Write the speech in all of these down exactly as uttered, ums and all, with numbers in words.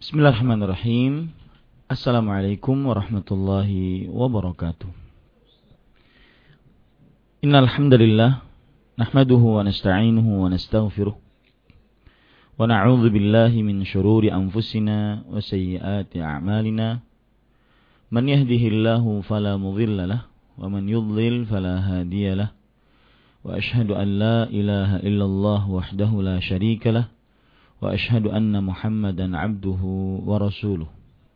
Bismillahirrahmanirrahim. Assalamualaikum warahmatullahi wabarakatuh. Innal hamdalillah nahmaduhu wa nasta'inuhu wa nastaghfiruh wa na'udzu billahi min shururi anfusina wa sayyiati a'malina. Man yahdihillahu fala mudilla lahu wa man yudlil fala hadiya lahu. Wa ashhadu an la ilaha illallah wahdahu la syarika lahu wa ashhadu anna Muhammadan abduhu wa rasuluh.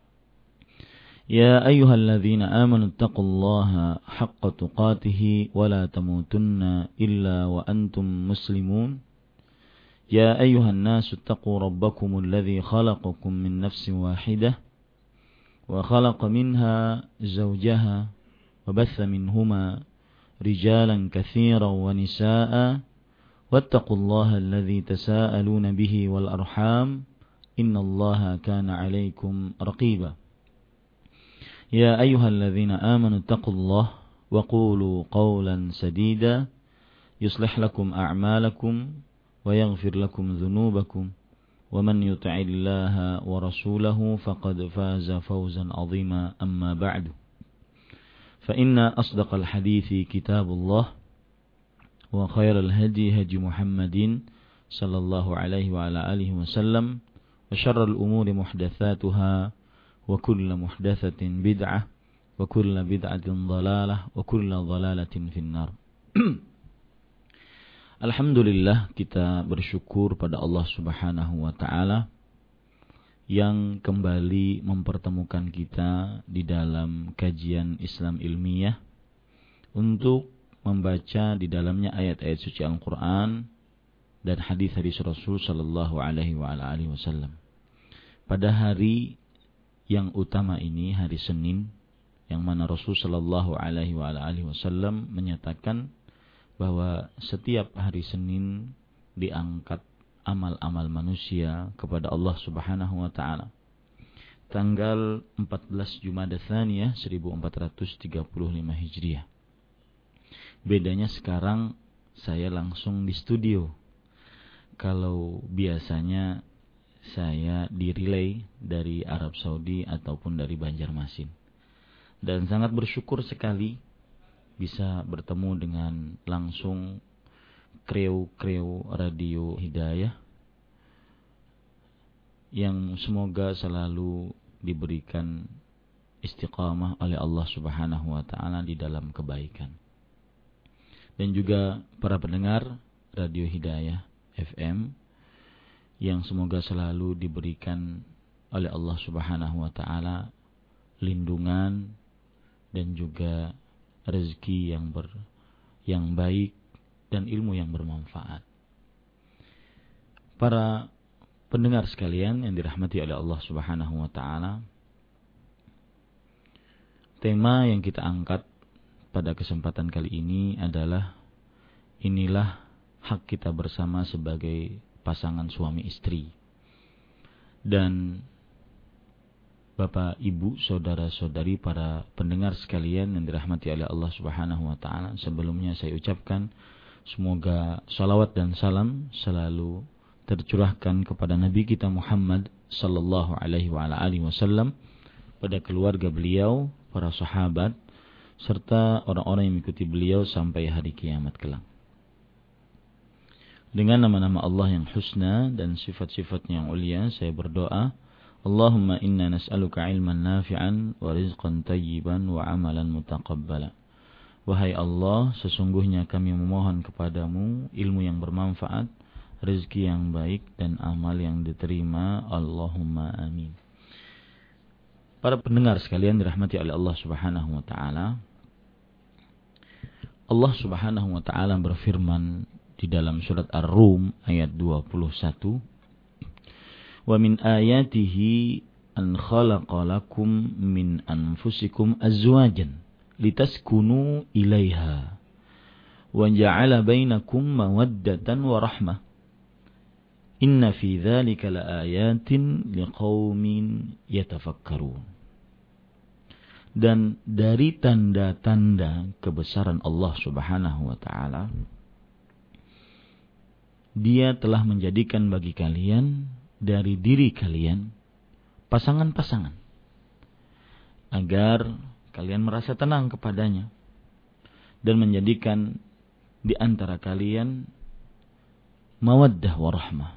Ya ayyuhalladzina amanu taqullaha haqqa tuqatih wa la tamutunna illa wa antum muslimun. Ya ayyuhan nasu taqu rabbakumul ladzi khalaqakum min nafsin wahidah wa khalaqa minha zawjaha wa batha minhuma rijalan katsiran wa nisaa'a. واتقوا الله الذي تساءلون به والأرحام إن الله كان عليكم رقيبا يا أيها الذين آمنوا اتقوا الله وقولوا قولا سديدا يصلح لكم أعمالكم ويغفر لكم ذنوبكم ومن يطع الله ورسوله فقد فاز فوزا عظيما أما بعد فإن أصدق الحديث كتاب الله wa khairal hadi hadi Muhammadin sallallahu alaihi wa ala alihi wasallam wa syarrul umuri muhdatsatuha wa kullu muhdatsatin bid'ah wa kullu bid'atin dhalalah wa kullu dhalalatin finnar. Alhamdulillah, kita bersyukur pada Allah Subhanahu wa taala yang kembali mempertemukan kita di dalam kajian Islam ilmiah untuk membaca di dalamnya ayat-ayat suci Al-Quran dan hadis-hadis Rasul sallallahu alaihi wa alihi wasallam. Pada hari yang utama ini, hari Senin, yang mana Rasul sallallahu alaihi wa alihi wasallam menyatakan bahwa setiap hari Senin diangkat amal-amal manusia kepada Allah Subhanahu wa taala. Tanggal empat belas Jumadats Tsaniyah seribu empat ratus tiga puluh lima Hijriah. Bedanya sekarang saya langsung di studio. Kalau biasanya saya di relay dari Arab Saudi ataupun dari Banjarmasin. Dan sangat bersyukur sekali bisa bertemu dengan langsung kru-kru Radio Hidayah yang semoga selalu diberikan istiqamah oleh Allah Subhanahu wa taala di dalam kebaikan. Dan juga para pendengar Radio Hidayah F M yang semoga selalu diberikan oleh Allah Subhanahu wa taala lindungan dan juga rezeki yang ber yang baik dan ilmu yang bermanfaat. Para pendengar sekalian yang dirahmati oleh Allah Subhanahu wa taala, tema yang kita angkat pada kesempatan kali ini adalah inilah hak kita bersama sebagai pasangan suami istri. Dan Bapak, Ibu, saudara-saudari, para pendengar sekalian yang dirahmati oleh Allah Subhanahu wa taala, sebelumnya saya ucapkan semoga salawat dan salam selalu tercurahkan kepada Nabi kita Muhammad sallallahu alaihi wa alihi wasallam, pada keluarga beliau, para sahabat, serta orang-orang yang mengikuti beliau sampai hari kiamat kelak. Dengan nama-nama Allah yang husna dan sifat-sifatnya yang ulia, saya berdoa, Allahumma inna nas'aluka ilman nafi'an wa rizqan tayyiban wa amalan mutaqabbala. Wahai Allah, sesungguhnya kami memohon kepadamu ilmu yang bermanfaat, rezeki yang baik, dan amal yang diterima. Allahumma amin. Para pendengar sekalian dirahmati oleh Allah Subhanahu wa taala, Allah Subhanahu wa taala berfirman di dalam surat Ar-Rum ayat dua puluh satu, "Wa min ayatihi an khalaqa lakum min anfusikum azwajan litaskunu ilaiha wa ja'ala bainakum mawaddatan wa rahmah. Inna fi dzalika laayatin liqaumin yatafakkarun." Dan dari tanda-tanda kebesaran Allah Subhanahu wa taala, Dia telah menjadikan bagi kalian dari diri kalian pasangan-pasangan agar kalian merasa tenang kepadanya dan menjadikan di antara kalian mawaddah warahmah,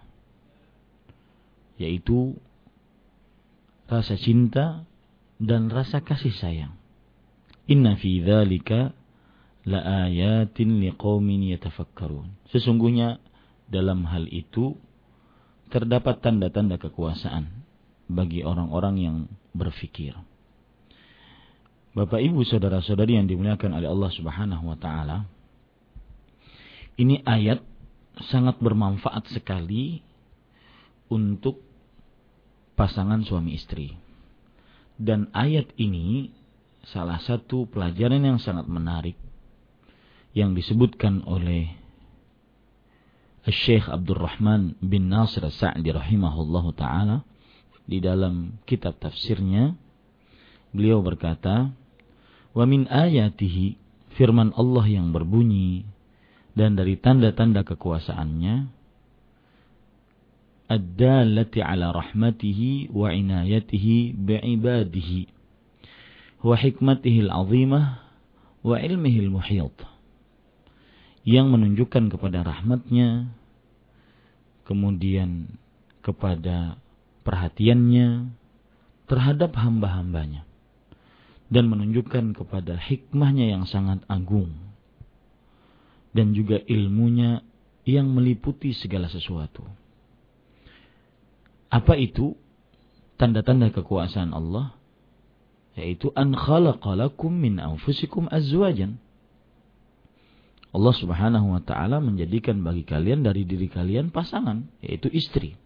yaitu rasa cinta dan rasa kasih sayang. Inna fi dzalika laayatin liqaumin yatafakkarun. Sesungguhnya dalam hal itu terdapat tanda-tanda kekuasaan bagi orang-orang yang berfikir. Bapak Ibu saudara-saudari yang dimuliakan oleh Allah Subhanahu wa taala, ini ayat sangat bermanfaat sekali untuk pasangan suami istri. Dan ayat ini salah satu pelajaran yang sangat menarik yang disebutkan oleh Syekh Abdurrahman bin Nasir As-Sa'di rahimahullahu taala di dalam kitab tafsirnya. Beliau berkata, "Wa min ayatihi," firman Allah yang berbunyi, dan dari tanda-tanda kekuasaannya, ad-dallati ala rahmatihi wa inayatihi bi'ibadihi wa hikmatihi al-'azimah wa ilmihi al-muhit, yang menunjukkan kepada rahmatnya, kemudian kepada perhatiannya terhadap hamba-hambanya, dan menunjukkan kepada hikmahnya yang sangat agung, dan juga ilmunya yang meliputi segala sesuatu. Apa itu tanda-tanda kekuasaan Allah? Yaitu an khalaqa lakum min anfusikum azwajan. Allah Subhanahu wa taala menjadikan bagi kalian dari diri kalian pasangan, yaitu istri.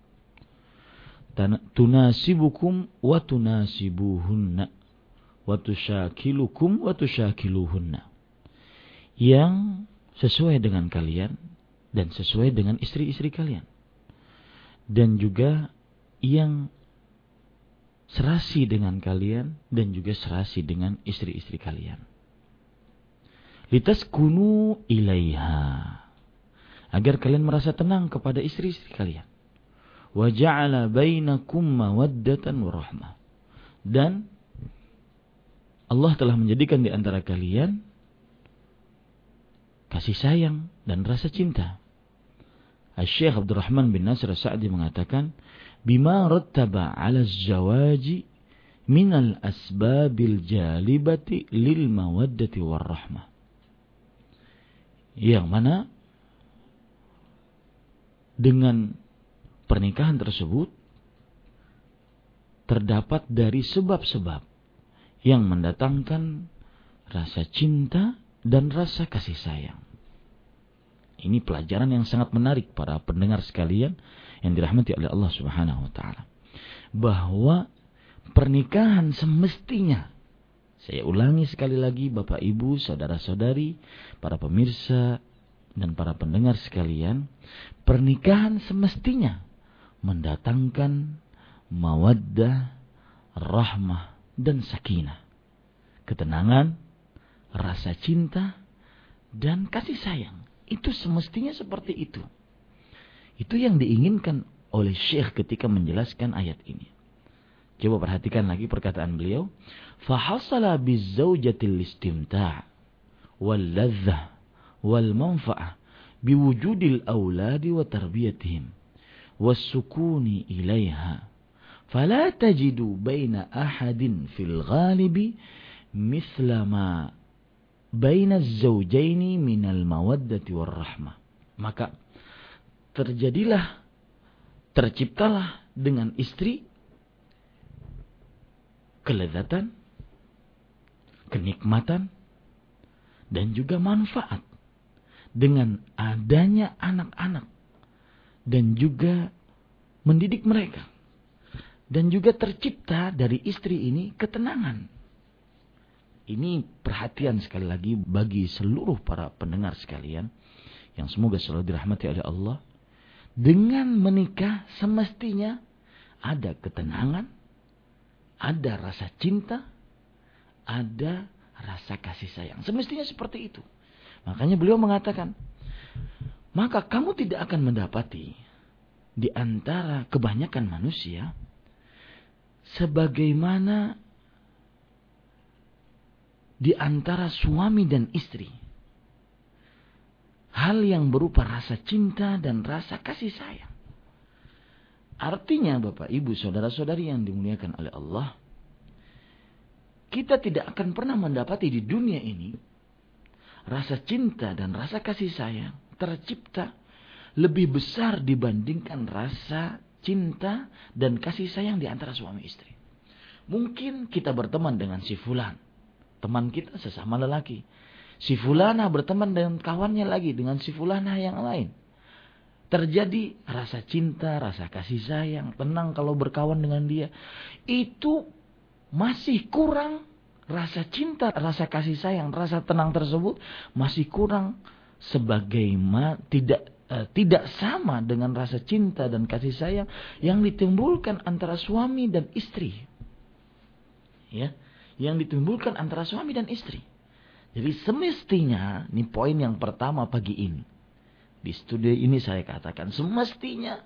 Tunasibukum wa tunasibuhunna wa tusyakilukum wa tusyakiluhunna. Yang sesuai dengan kalian dan sesuai dengan istri-istri kalian. Dan juga yang serasi dengan kalian dan juga serasi dengan istri-istri kalian. Litaskunu ilaiha, agar kalian merasa tenang kepada istri-istri kalian. Wa ja'ala bainakum mawaddatan wa rahmah, dan Allah telah menjadikan di antara kalian kasih sayang dan rasa cinta. Syekh Abdurrahman bin Nasir As-Sa'di mengatakan, bima rattaba 'ala az-zawaji min al-asbabil jalibati lil mawaddati war rahmah. Yang mana dengan pernikahan tersebut terdapat dari sebab-sebab yang mendatangkan rasa cinta dan rasa kasih sayang. Ini pelajaran yang sangat menarik para pendengar sekalian yang dirahmati oleh Allah Subhanahu wa taala. Bahwa pernikahan semestinya, saya ulangi sekali lagi Bapak Ibu, saudara-saudari, para pemirsa dan para pendengar sekalian, pernikahan semestinya mendatangkan mawaddah, rahmah dan sakinah. Ketenangan, rasa cinta dan kasih sayang. Itu semestinya seperti itu. Itu yang diinginkan oleh Syekh ketika menjelaskan ayat ini. Coba perhatikan lagi perkataan beliau. Fahasala bizzaujatil istimta' wal ladzah wal manfa'ah biwujudil awladi wa tarbiyatihim was sukuni ilaiha. Fala tajidu baina ahadin fil ghalibi mithla ma baina az-zawjaini minal mawaddati war rahmah. Maka terjadilah, terciptalah dengan istri kelezatan, kenikmatan, dan juga manfaat dengan adanya anak-anak dan juga mendidik mereka. Dan juga tercipta dari istri ini ketenangan. Ini perhatian sekali lagi bagi seluruh para pendengar sekalian yang semoga selalu dirahmati oleh Allah. Dengan menikah semestinya ada ketenangan, ada rasa cinta, ada rasa kasih sayang. Semestinya seperti itu. Makanya beliau mengatakan, maka kamu tidak akan mendapati di antara kebanyakan manusia sebagaimana di antara suami dan istri, hal yang berupa rasa cinta dan rasa kasih sayang. Artinya Bapak Ibu saudara-saudari yang dimuliakan oleh Allah, kita tidak akan pernah mendapati di dunia ini rasa cinta dan rasa kasih sayang tercipta lebih besar dibandingkan rasa cinta dan kasih sayang di antara suami istri. Mungkin kita berteman dengan si fulan, teman kita sesama lelaki. Si fulana berteman dengan kawannya lagi, dengan si fulana yang lain. Terjadi rasa cinta, rasa kasih sayang, tenang kalau berkawan dengan dia. Itu masih kurang rasa cinta, rasa kasih sayang, rasa tenang tersebut masih kurang sebagaimana tidak eh, tidak sama dengan rasa cinta dan kasih sayang yang ditimbulkan antara suami dan istri. Ya, yang ditimbulkan antara suami dan istri. Jadi semestinya, ini poin yang pertama pagi ini. Di studi ini saya katakan semestinya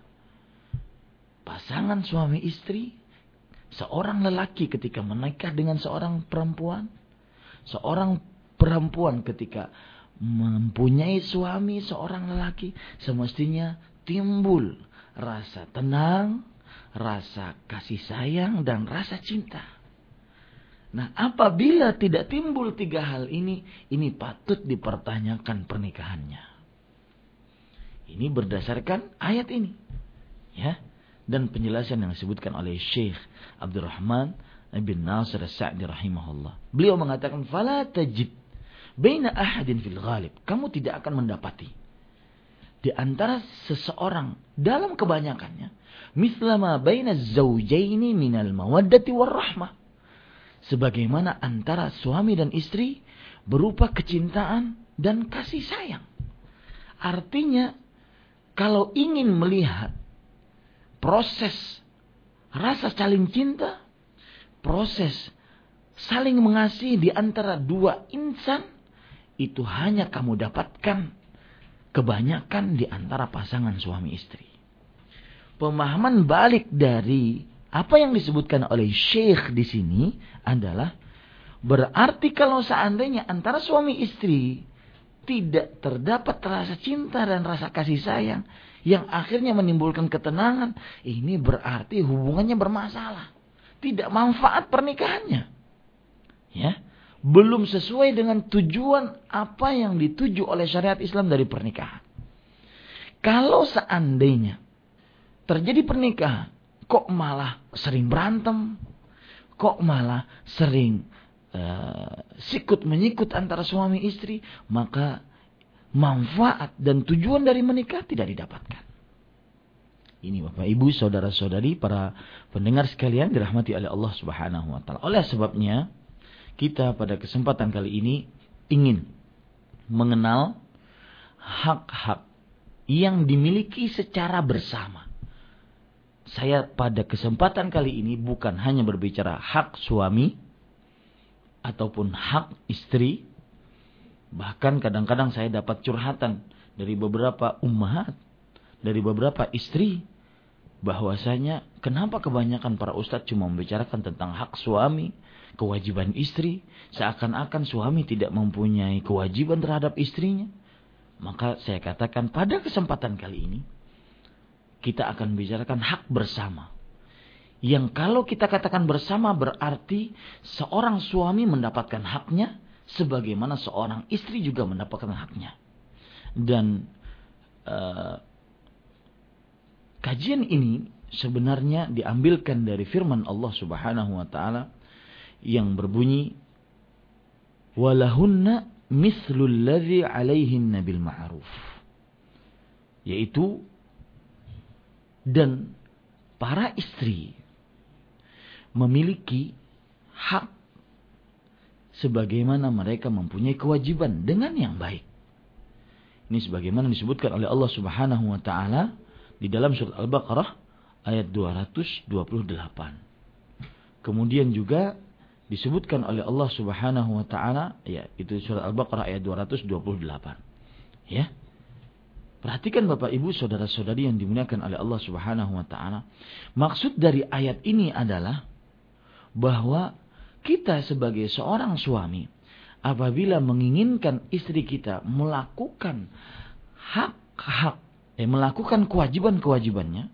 pasangan suami istri, seorang lelaki ketika menikah dengan seorang perempuan, seorang perempuan ketika mempunyai suami seorang lelaki, semestinya timbul rasa tenang, rasa kasih sayang, dan rasa cinta. Nah, apabila tidak timbul tiga hal ini, ini patut dipertanyakan pernikahannya. Ini berdasarkan ayat ini, ya, dan penjelasan yang disebutkan oleh Syekh Abdurrahman bin Nasir As-Sa'di rahimahullah. Beliau mengatakan, "Fala tajid baina ahadin fil ghalib." Kamu tidak akan mendapati di antara seseorang dalam kebanyakannya, mithla ma baina az-zawjaini minal mawaddati war rahmah. Sebagaimana antara suami dan istri berupa kecintaan dan kasih sayang. Artinya, kalau ingin melihat proses rasa saling cinta, proses saling mengasihi di antara dua insan, itu hanya kamu dapatkan kebanyakan di antara pasangan suami istri. Pemahaman balik dari apa yang disebutkan oleh Syekh di sini adalah berarti kalau seandainya antara suami istri tidak terdapat rasa cinta dan rasa kasih sayang yang akhirnya menimbulkan ketenangan, ini berarti hubungannya bermasalah. Tidak manfaat pernikahannya. Ya, belum sesuai dengan tujuan apa yang dituju oleh syariat Islam dari pernikahan. Kalau seandainya terjadi pernikahan, kok malah sering berantem, kok malah sering uh, sikut menyikut antara suami istri, maka manfaat dan tujuan dari menikah tidak didapatkan. Ini Bapak Ibu, saudara-saudari, para pendengar sekalian dirahmati oleh Allah Subhanahu wa taala. Oleh sebabnya, kita pada kesempatan kali ini ingin mengenal hak-hak yang dimiliki secara bersama. Saya pada kesempatan kali ini bukan hanya berbicara hak suami ataupun hak istri. Bahkan kadang-kadang saya dapat curhatan dari beberapa ummahat, dari beberapa istri, bahwasanya kenapa kebanyakan para ustadz cuma membicarakan tentang hak suami, kewajiban istri, seakan-akan suami tidak mempunyai kewajiban terhadap istrinya. Maka saya katakan pada kesempatan kali ini kita akan bicarakan hak bersama. Yang kalau kita katakan bersama berarti seorang suami mendapatkan haknya sebagaimana seorang istri juga mendapatkan haknya. Dan uh, kajian ini sebenarnya diambilkan dari firman Allah Subhanahu wa taala yang berbunyi, walahunna mithlul ladzi 'alaihinna bil ma'ruf. Yaitu, dan para istri memiliki hak sebagaimana mereka mempunyai kewajiban dengan yang baik. Ini sebagaimana disebutkan oleh Allah Subhanahu wa taala di dalam surat Al-Baqarah ayat dua ratus dua puluh delapan. Kemudian juga disebutkan oleh Allah Subhanahu wa taala, ya, itu surat Al-Baqarah ayat dua ratus dua puluh delapan. Ya. Perhatikan Bapak Ibu saudara-saudari yang dimuliakan oleh Allah Subhanahu wa taala. Maksud dari ayat ini adalah bahwa kita sebagai seorang suami apabila menginginkan istri kita melakukan hak-hak, eh, melakukan kewajiban-kewajibannya,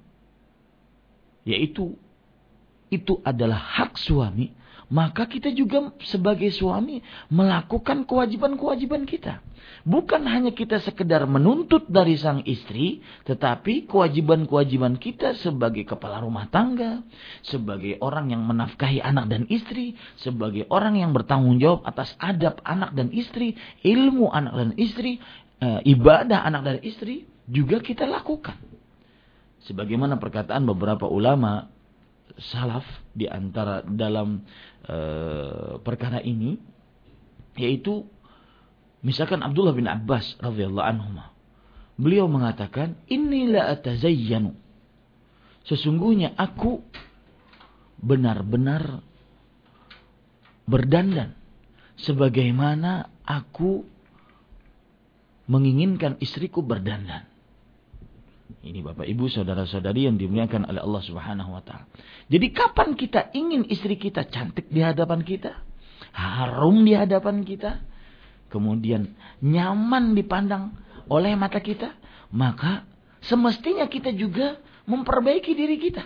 yaitu itu adalah hak suami, maka kita juga sebagai suami melakukan kewajiban-kewajiban kita. Bukan hanya kita sekedar menuntut dari sang istri, tetapi kewajiban-kewajiban kita sebagai kepala rumah tangga, sebagai orang yang menafkahi anak dan istri, sebagai orang yang bertanggung jawab atas adab anak dan istri, ilmu anak dan istri, e, ibadah anak dan istri, juga kita lakukan. Sebagaimana perkataan beberapa ulama salaf di antara dalam e, perkara ini, yaitu misalkan Abdullah bin Abbas radhiyallahu anhu, beliau mengatakan, inni la atazayyanu, sesungguhnya aku benar-benar berdandan sebagaimana aku menginginkan istriku berdandan. Ini Bapak Ibu saudara-saudari yang dimuliakan oleh Allah Subhanahu wa taala. Jadi kapan kita ingin istri kita cantik di hadapan kita, harum di hadapan kita, kemudian nyaman dipandang oleh mata kita, maka semestinya kita juga memperbaiki diri kita.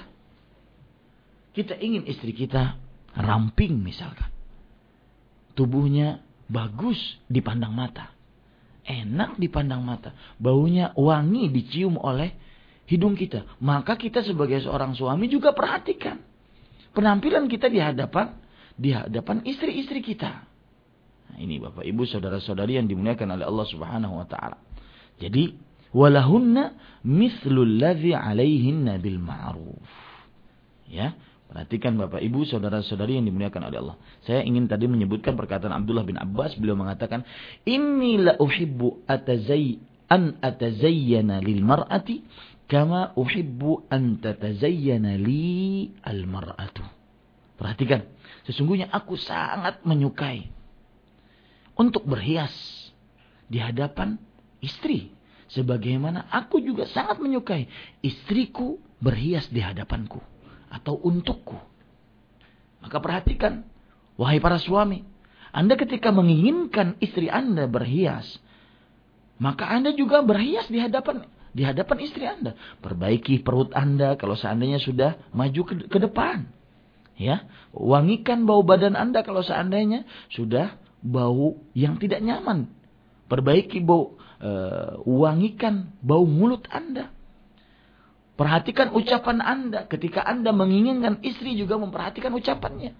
Kita ingin istri kita ramping misalkan, tubuhnya bagus dipandang mata, enak dipandang mata, baunya wangi dicium oleh hidung kita, maka kita sebagai seorang suami juga perhatikan penampilan kita di hadapan di hadapan istri-istri kita. Nah, ini Bapak Ibu saudara-saudari yang dimuliakan oleh Allah Subhanahu wa taala. Jadi walahunna mithlul ladzi 'alaihinna bil ma'ruf. Ya, perhatikan Bapak Ibu saudara-saudari yang dimuliakan oleh Allah. Saya ingin tadi menyebutkan perkataan Abdullah bin Abbas, beliau mengatakan, "Inni la uhibbu atazay an atazayyana lil mar'ati kama uhibbu an tatazayyana li al mar'atu." Perhatikan, sesungguhnya aku sangat menyukai untuk berhias di hadapan istri, sebagaimana aku juga sangat menyukai istriku berhias di hadapanku atau untukku. Maka perhatikan, wahai para suami, Anda ketika menginginkan istri Anda berhias, maka Anda juga berhias di hadapan di hadapan istri Anda. Perbaiki perut Anda kalau seandainya sudah maju ke, ke depan. Ya, wangikan bau badan Anda kalau seandainya sudah bau yang tidak nyaman. Perbaiki bau, uh, wangikan bau mulut Anda. Perhatikan ucapan Anda. Ketika Anda menginginkan istri juga memperhatikan ucapannya.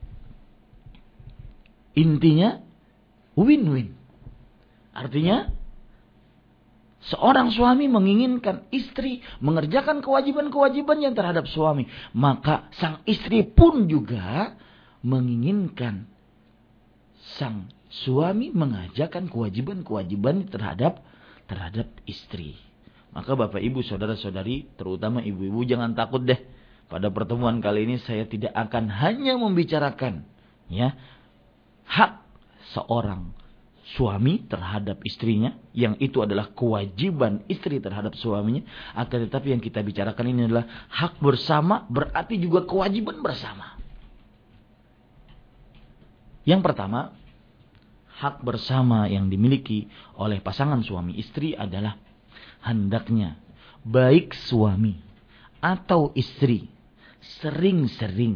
Intinya win-win. Artinya seorang suami menginginkan istri mengerjakan kewajiban-kewajiban yang terhadap suami. Maka sang istri pun juga menginginkan sang suami mengajarkan kewajiban-kewajiban terhadap terhadap istri. Maka Bapak Ibu saudara-saudari, terutama ibu-ibu, jangan takut deh. Pada pertemuan kali ini saya tidak akan hanya membicarakan ya hak seorang suami terhadap istrinya, yang itu adalah kewajiban istri terhadap suaminya, akan tetapi yang kita bicarakan ini adalah hak bersama, berarti juga kewajiban bersama. Yang pertama, hak bersama yang dimiliki oleh pasangan suami istri adalah hendaknya baik suami atau istri sering-sering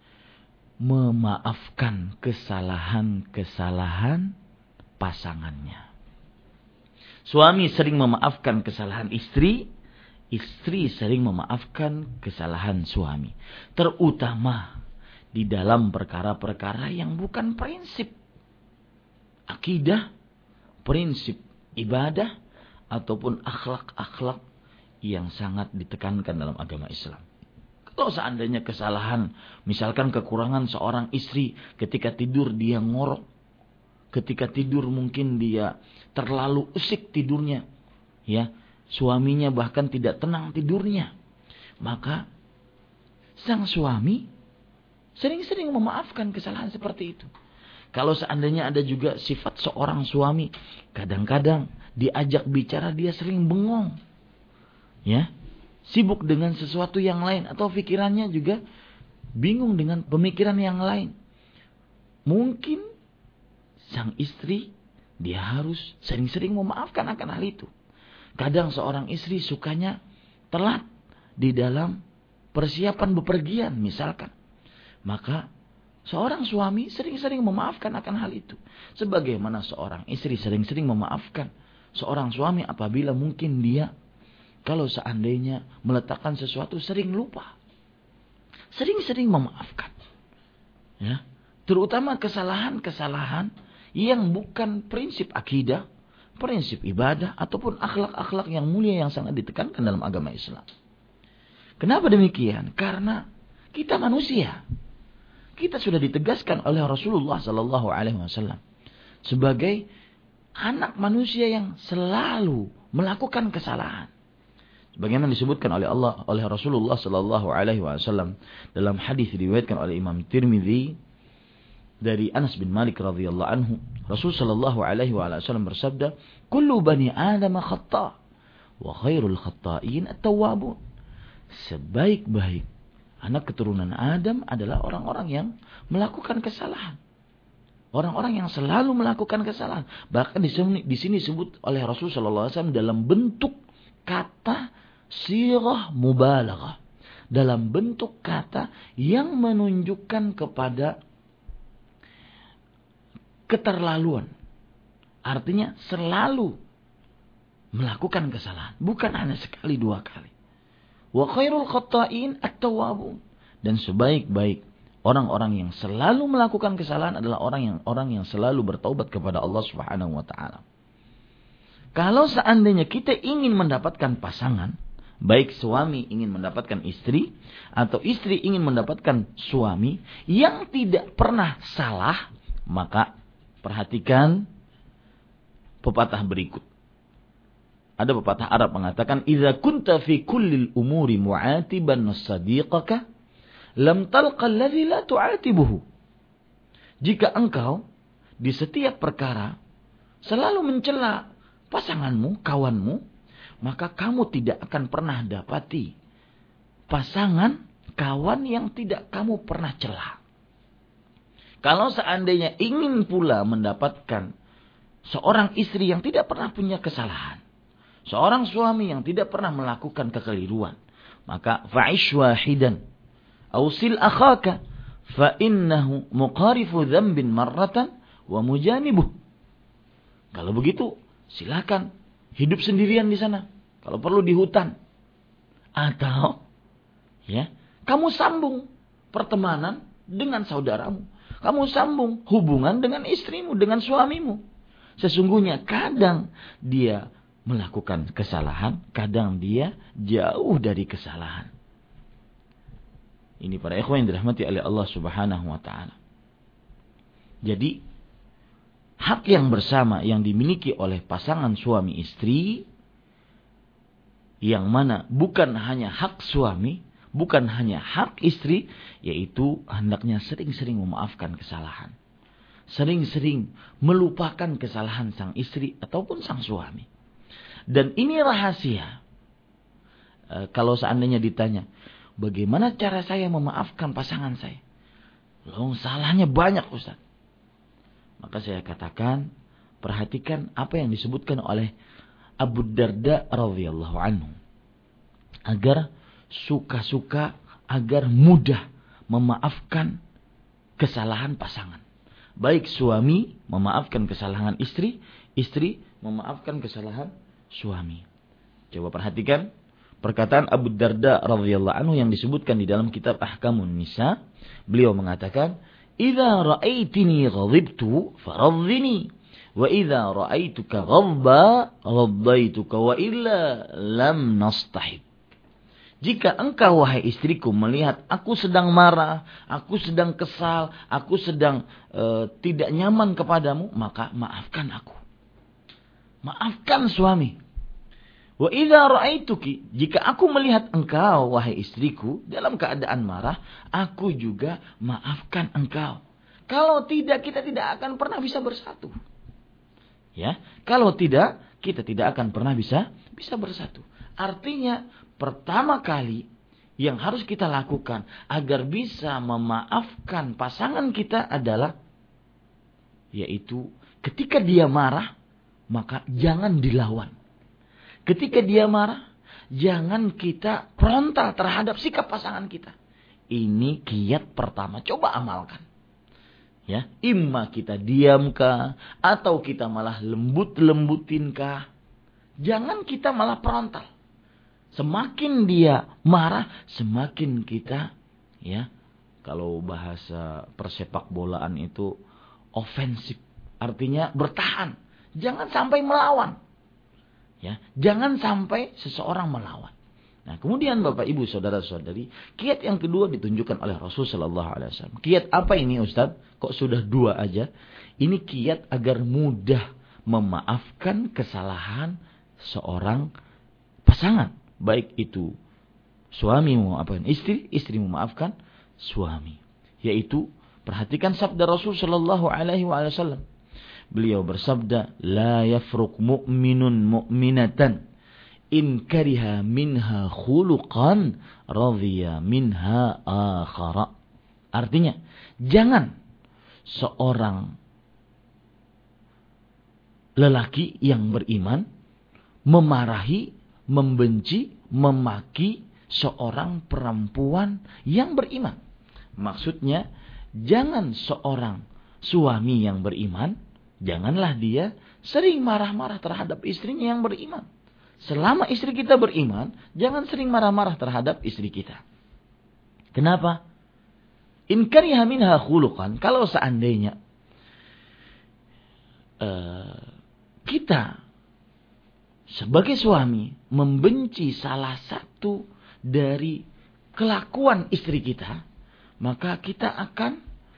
memaafkan kesalahan-kesalahan pasangannya. Suami sering memaafkan kesalahan istri, istri sering memaafkan kesalahan suami. Terutama di dalam perkara-perkara yang bukan prinsip akidah, prinsip ibadah, ataupun akhlak-akhlak yang sangat ditekankan dalam agama Islam. Kalau seandainya kesalahan, misalkan kekurangan seorang istri ketika tidur dia ngorok, ketika tidur mungkin dia terlalu usik tidurnya, ya, suaminya bahkan tidak tenang tidurnya, maka sang suami sering-sering memaafkan kesalahan seperti itu. Kalau seandainya ada juga sifat seorang suami, kadang-kadang diajak bicara dia sering bengong, ya, sibuk dengan sesuatu yang lain, atau pikirannya juga bingung dengan pemikiran yang lain. mungkin sang istri dia harus sering-sering memaafkan akan hal itu. Kadang seorang istri sukanya telat di dalam persiapan bepergian misalkan. Maka seorang suami sering-sering memaafkan akan hal itu. Sebagaimana seorang istri sering-sering memaafkan seorang suami apabila mungkin dia kalau seandainya meletakkan sesuatu sering lupa. Sering-sering memaafkan. Ya, terutama kesalahan-kesalahan yang bukan prinsip akidah, prinsip ibadah, ataupun akhlak-akhlak yang mulia yang sangat ditekankan dalam agama Islam. Kenapa demikian? Karena kita manusia. Kita sudah ditegaskan oleh Rasulullah Sallallahu Alaihi Wasallam sebagai anak manusia yang selalu melakukan kesalahan. Bagaimana disebutkan oleh Allah, oleh Rasulullah Sallallahu Alaihi Wasallam dalam hadis diriwayatkan oleh Imam Tirmidzi dari Anas bin Malik radhiyallahu anhu, Rasul sallallahu alaihi wasallam bersabda, "Kullu bani Adam khata' wa khairul khata'in at-tawwabun." Sebaik-baik anak keturunan Adam adalah orang-orang yang melakukan kesalahan. Orang-orang yang selalu melakukan kesalahan. Bahkan di sini, di sini disebut oleh Rasul sallallahu alaihi wasallam dalam bentuk kata sirah mubalaghah. Dalam bentuk kata yang menunjukkan kepada keterlaluan. Artinya selalu melakukan kesalahan. Bukan hanya sekali dua kali. Wa khairul khata'in at-tawwabun. Dan sebaik-baik orang-orang yang selalu melakukan kesalahan adalah orang yang orang yang selalu bertaubat kepada Allah Subhanahu wa taala. Kalau seandainya kita ingin mendapatkan pasangan, baik suami ingin mendapatkan istri atau istri ingin mendapatkan suami yang tidak pernah salah, maka perhatikan pepatah berikut. Ada pepatah Arab mengatakan, "Idza kunta fi kullil umuri mu'atiban sadiqaka, lam talqa alladhi la tu'atibuhu." Jika engkau di setiap perkara selalu mencela pasanganmu, kawanmu, maka kamu tidak akan pernah dapati pasangan, kawan yang tidak kamu pernah cela. Kalau seandainya ingin pula mendapatkan seorang istri yang tidak pernah punya kesalahan, seorang suami yang tidak pernah melakukan kekeliruan, maka fa'ish wahidan awsil akhaka fa innahu muqarifu dzambin marratan wa mujanibuh. Kalau begitu, silakan hidup sendirian di sana. Kalau perlu di hutan. Atau ya, kamu sambung pertemanan dengan saudaramu. Kamu sambung hubungan dengan istrimu, dengan suamimu. Sesungguhnya kadang dia melakukan kesalahan, kadang dia jauh dari kesalahan. Ini para ikhwan yang dirahmati oleh Allah Subhanahu wa taala. Jadi hak yang bersama yang dimiliki oleh pasangan suami istri, yang mana bukan hanya hak suami, bukan hanya hak istri, yaitu hendaknya sering-sering memaafkan kesalahan. Sering-sering melupakan kesalahan sang istri ataupun sang suami. Dan ini rahasia. E, kalau seandainya ditanya, bagaimana cara saya memaafkan pasangan saya? Loh, salahnya banyak, Ustaz. Maka saya katakan, perhatikan apa yang disebutkan oleh Abu Darda radhiyallahu anhu. Agar suka-suka, agar mudah memaafkan kesalahan pasangan. Baik suami memaafkan kesalahan istri, istri memaafkan kesalahan suami. Coba perhatikan perkataan Abu Darda radhiyallahu anhu yang disebutkan di dalam kitab Ahkamun Nisa. Beliau mengatakan, "Idza ra'aitini ghadibtu faradhini, wa idza ra'aituka ghadba raddaituka, wa illa lam nastahib." Jika engkau, wahai istriku, melihat aku sedang marah, aku sedang kesal, aku sedang e, tidak nyaman kepadamu, maka maafkan aku. Maafkan suami. Wa idza ra'aituki, jika aku melihat engkau, wahai istriku, dalam keadaan marah, aku juga maafkan engkau. Kalau tidak, kita tidak akan pernah bisa bersatu. Ya, kalau tidak, kita tidak akan pernah bisa bisa bersatu. Artinya, pertama kali yang harus kita lakukan agar bisa memaafkan pasangan kita adalah Yaitu ketika dia marah, maka jangan dilawan. Ketika dia marah, jangan kita frontal terhadap sikap pasangan kita. Ini kiat pertama, coba amalkan. Ya, imma kita diamkah atau kita malah lembut-lembutinkah? Jangan kita malah frontal. Semakin dia marah, semakin kita, ya, kalau bahasa persepak bolaan itu ofensif, artinya bertahan. Jangan sampai melawan. Ya, jangan sampai seseorang melawan. Nah, kemudian Bapak Ibu saudara-saudari, kiat yang kedua ditunjukkan oleh Rasul sallallahu alaihi wasallam. Kiat apa ini, Ustaz? Kok sudah dua aja? Ini kiat agar mudah memaafkan kesalahan seorang pasangan, baik itu suami memaafkan istri, istri memaafkan suami. Yaitu perhatikan sabda Rasul sallallahu alaihi wasallam. Beliau bersabda, "La yafruq mu'minun mu'minatan in kariha minha khuluqan radhiya minha akhara." Artinya, jangan seorang lelaki yang beriman memarahi, membenci, memaki seorang perempuan yang beriman. Maksudnya, jangan seorang suami yang beriman, janganlah dia sering marah-marah terhadap istrinya yang beriman. Selama istri kita beriman, jangan sering marah-marah terhadap istri kita. Kenapa? In kariha minha khuluqan. Kalau seandainya uh, kita sebagai suami membenci salah satu dari kelakuan istri kita, maka kita akan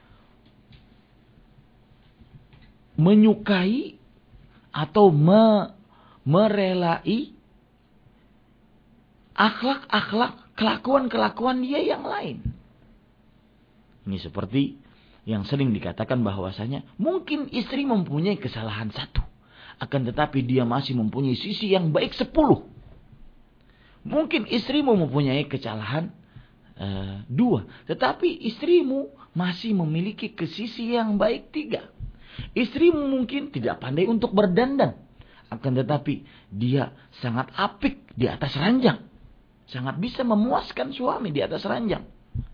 menyukai atau me, merelai akhlak-akhlak, kelakuan-kelakuan dia yang lain. Ini seperti yang sering dikatakan bahwasanya mungkin istri mempunyai kesalahan satu, akan tetapi dia masih mempunyai sisi yang baik sepuluh. Mungkin istrimu mempunyai kesalahan uh, dua, tetapi istrimu masih memiliki kesisi yang baik tiga. Istrimu mungkin tidak pandai untuk berdandan, akan tetapi dia sangat apik di atas ranjang, sangat bisa memuaskan suami di atas ranjang,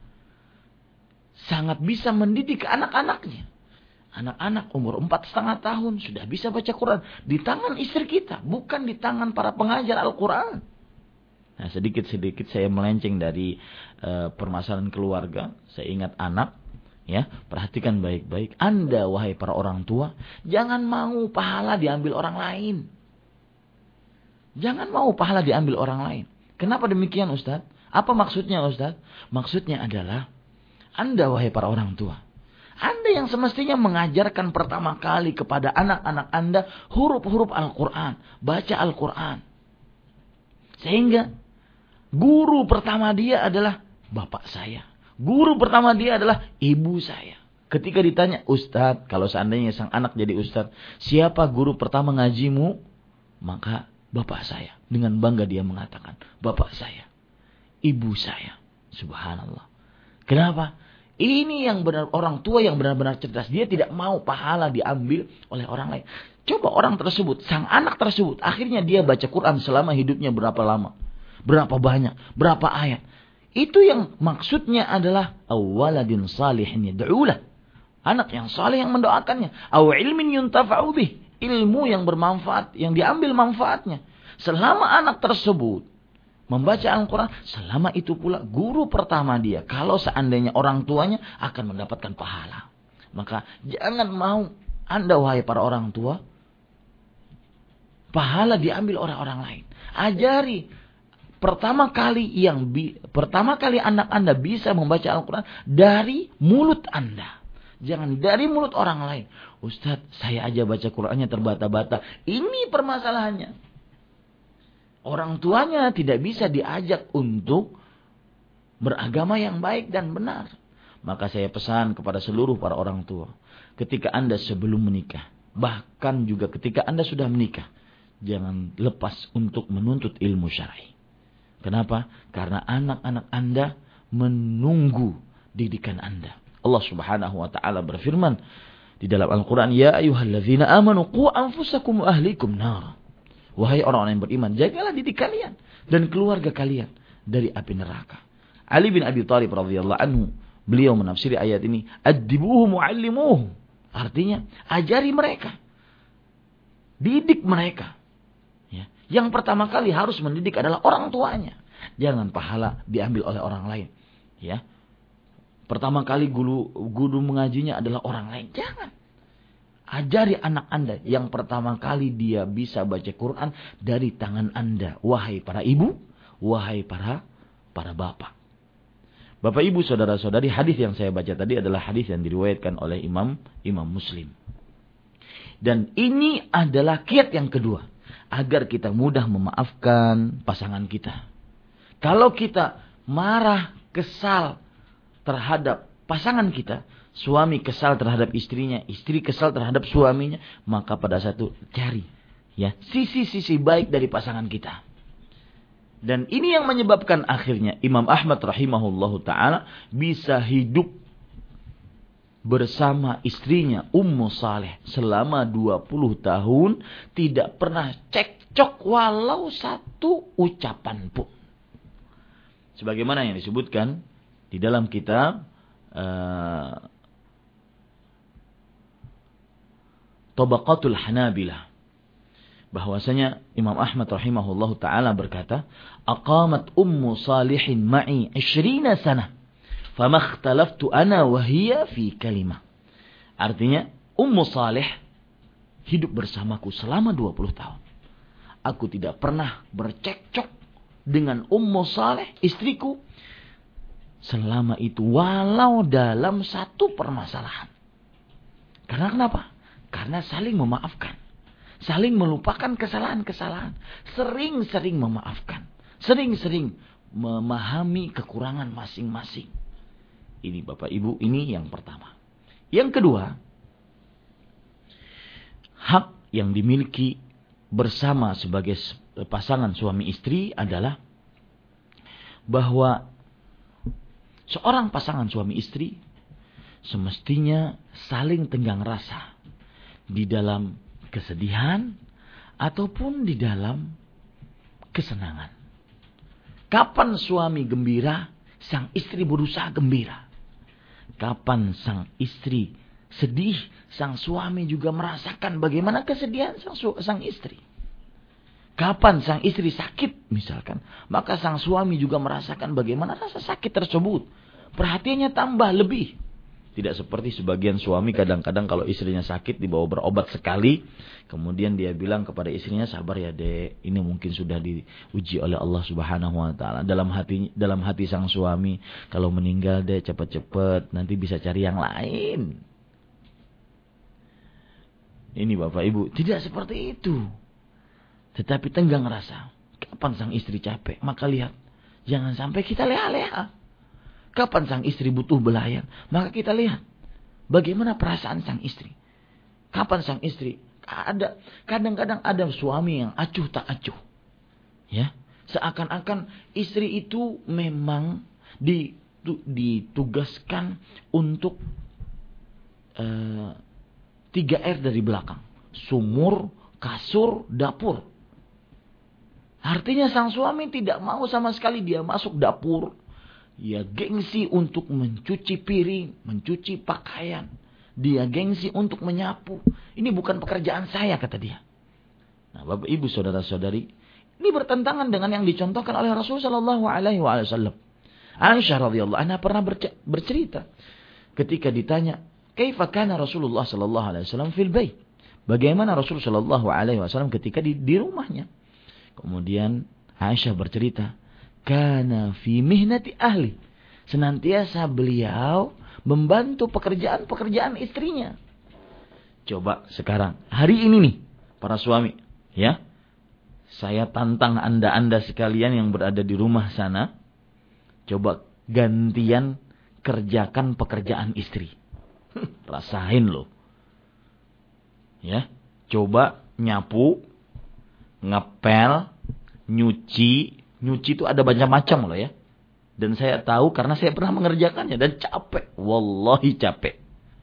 sangat bisa mendidik anak-anaknya. Anak-anak umur empat setengah tahun sudah bisa baca Quran di tangan istri kita, bukan di tangan para pengajar Al-Quran. Nah, sedikit-sedikit saya melenceng dari uh, permasalahan keluarga. Saya ingat anak, ya, perhatikan baik-baik. Anda, wahai para orang tua, jangan mau pahala diambil orang lain. Jangan mau pahala diambil orang lain. Kenapa demikian, Ustaz? Apa maksudnya, Ustaz? Maksudnya adalah, Anda, wahai para orang tua, Anda yang semestinya mengajarkan pertama kali kepada anak-anak Anda huruf-huruf Al-Quran, baca Al-Quran. Sehingga guru pertama dia adalah bapak saya. Guru pertama dia adalah ibu saya. Ketika ditanya, Ustadz, kalau seandainya sang anak jadi Ustadz, siapa guru pertama ngajimu? Maka bapak saya. Dengan bangga dia mengatakan, bapak saya, ibu saya. Subhanallah. Kenapa? Ini yang benar, orang tua yang benar-benar cerdas. Dia tidak mau pahala diambil oleh orang lain. Coba orang tersebut, sang anak tersebut, akhirnya dia baca Quran selama hidupnya berapa lama? Berapa banyak? Berapa ayat? Itu yang maksudnya adalah awaladin salihin yad'ulah. Anak yang saleh yang mendoakannya. Aw ilmin yuntafa'u bih. Ilmu yang bermanfaat, yang diambil manfaatnya. Selama anak tersebut membaca Al-Quran, selama itu pula guru pertama dia, kalau seandainya orang tuanya, akan mendapatkan pahala. Maka jangan mau Anda, wahai para orang tua, pahala diambil oleh orang lain. Ajari pertama kali yang bi, pertama kali anak Anda bisa membaca Al-Quran dari mulut Anda. Jangan dari mulut orang lain. Ustadz, saya aja baca Qurannya terbata-bata. Ini permasalahannya. Orang tuanya tidak bisa diajak untuk beragama yang baik dan benar. Maka saya pesan kepada seluruh para orang tua, ketika Anda sebelum menikah, bahkan juga ketika Anda sudah menikah, jangan lepas untuk menuntut ilmu syar'i. Kenapa? Karena anak-anak Anda menunggu didikan Anda. Allah Subhanahu wa taala berfirman Di dalam Al-Quran, ya ayyuhalladzina amanu qu anfusakum wa ahlikum nar. Wahai orang-orang yang beriman, jagalah diri kalian dan keluarga kalian dari api neraka. Ali bin Abi Thalib radhiyallahu anhu, beliau menafsiri ayat ini, addibuhum muallimuhum. Artinya, ajari mereka. Didik mereka. Ya. Yang pertama kali harus mendidik adalah orang tuanya. Jangan pahala diambil oleh orang lain. Ya. Pertama kali guru, guru mengajinya adalah orang lain. Jangan. Ajari anak Anda. Yang pertama kali dia bisa baca Quran dari tangan Anda. Wahai para ibu, wahai para para bapak. Bapak ibu saudara-saudari, hadis yang saya baca tadi adalah hadis yang diriwayatkan oleh Imam Imam Muslim. Dan ini adalah kiat yang kedua. Agar kita mudah memaafkan pasangan kita. Kalau kita marah, kesal terhadap pasangan kita, suami kesal terhadap istrinya, istri kesal terhadap suaminya, maka pada saat itu cari ya sisi-sisi baik dari pasangan kita. Dan ini yang menyebabkan akhirnya Imam Ahmad rahimahullahu taala bisa hidup bersama istrinya Ummu Saleh selama dua puluh tahun, tidak pernah cekcok walau satu ucapan pun. Sebagaimana yang disebutkan di dalam kitab uh, Tabaqatul Hanabilah, bahwasanya Imam Ahmad rahimahullahu taala berkata, aqamat Ummu Salihin ma'i ishrina sana fama ikhtalaftu ana wa hiya fi kalimah. Artinya Ummu Salih hidup bersamaku selama dua puluh tahun. Aku tidak pernah bercekcok dengan Ummu Salih istriku selama itu, walau dalam satu permasalahan. Karena kenapa? Karena saling memaafkan. Saling melupakan kesalahan-kesalahan. Sering-sering memaafkan. Sering-sering memahami kekurangan masing-masing. Ini Bapak Ibu, ini yang pertama. Yang kedua, hak yang dimiliki bersama sebagai pasangan suami istri adalah bahwa seorang pasangan suami istri semestinya saling tenggang rasa di dalam kesedihan ataupun di dalam kesenangan. Kapan suami gembira, sang istri berusaha gembira. Kapan sang istri sedih, sang suami juga merasakan bagaimana kesedihan sang, sang istri. Kapan sang istri sakit misalkan, maka sang suami juga merasakan bagaimana rasa sakit tersebut. Perhatiannya tambah lebih. Tidak seperti sebagian suami kadang-kadang kalau istrinya sakit dibawa berobat sekali, kemudian dia bilang kepada istrinya, sabar ya dek, ini mungkin sudah diuji oleh Allah Subhanahu wa taala. Dalam hati dalam hati sang suami, kalau meninggal dek cepat-cepat, nanti bisa cari yang lain. Ini Bapak Ibu, tidak seperti itu. Tetapi tenggang rasa. Kapan sang istri capek, maka lihat, jangan sampai kita leha-leha. Kapan sang istri butuh belayan, maka kita lihat bagaimana perasaan sang istri. Kapan sang istri ada, kadang-kadang ada suami yang acuh tak acuh. Ya, seakan-akan istri itu memang ditugaskan untuk uh, tiga R dari belakang. Sumur, kasur, dapur. Artinya sang suami tidak mau sama sekali dia masuk dapur. Dia gengsi untuk mencuci piring, mencuci pakaian. Dia gengsi untuk menyapu. Ini bukan pekerjaan saya, kata dia. Nah, Bapak Ibu saudara-saudari, ini bertentangan dengan yang dicontohkan oleh Rasulullah Shallallahu Alaihi Wasallam. Aisyah radhiyallahu anha pernah bercerita ketika ditanya, "Kaifa kana Rasulullah Shallallahu Alaihi Wasallam fil bait?" Bagaimana Rasulullah Shallallahu Alaihi Wasallam ketika di, di rumahnya? Kemudian Aisyah bercerita, kana fi mihnati ahli. Senantiasa beliau membantu pekerjaan-pekerjaan istrinya. Coba sekarang, hari ini nih, para suami, ya. Saya tantang Anda-anda sekalian yang berada di rumah sana. Coba gantian kerjakan pekerjaan istri. Rasain loh. Ya, coba nyapu, ngepel, nyuci. Nyuci itu ada macam-macam loh ya. Dan saya tahu karena saya pernah mengerjakannya dan capek. Wallahi capek.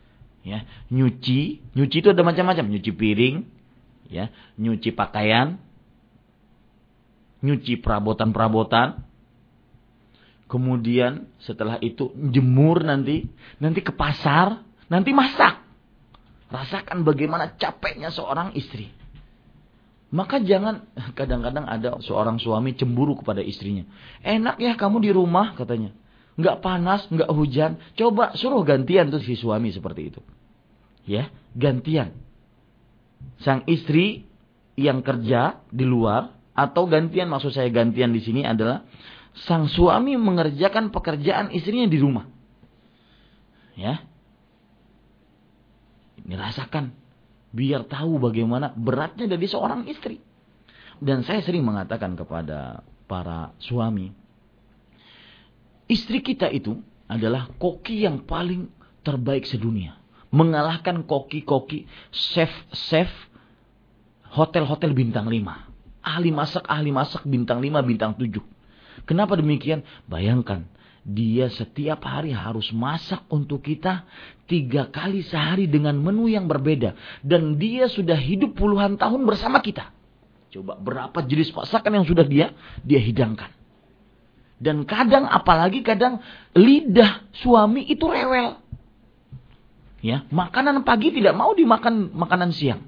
Ya, nyuci, nyuci itu ada macam-macam, nyuci piring, ya, nyuci pakaian, nyuci perabotan-perabotan. Kemudian setelah itu jemur nanti, nanti ke pasar, nanti masak. Rasakan bagaimana capeknya seorang istri. Maka jangan, kadang-kadang ada seorang suami cemburu kepada istrinya. Enak ya kamu di rumah katanya. Nggak panas, nggak hujan. Coba suruh gantian tuh si suami seperti itu. Ya, gantian. Sang istri yang kerja di luar, atau gantian, maksud saya gantian di sini adalah sang suami mengerjakan pekerjaan istrinya di rumah. Ya. Ini rasakan. Biar tahu bagaimana beratnya dari seorang istri. Dan saya sering mengatakan kepada para suami, istri kita itu adalah koki yang paling terbaik sedunia. Mengalahkan koki-koki, chef-chef hotel-hotel bintang lima. Ahli masak, ahli masak bintang lima, bintang tujuh. Kenapa demikian? Bayangkan, dia setiap hari harus masak untuk kita tiga kali sehari dengan menu yang berbeda. Dan dia sudah hidup puluhan tahun bersama kita. Coba berapa jenis masakan yang sudah dia dia hidangkan. Dan kadang, apalagi kadang, lidah suami itu rewel. Ya, makanan pagi tidak mau dimakan makanan siang.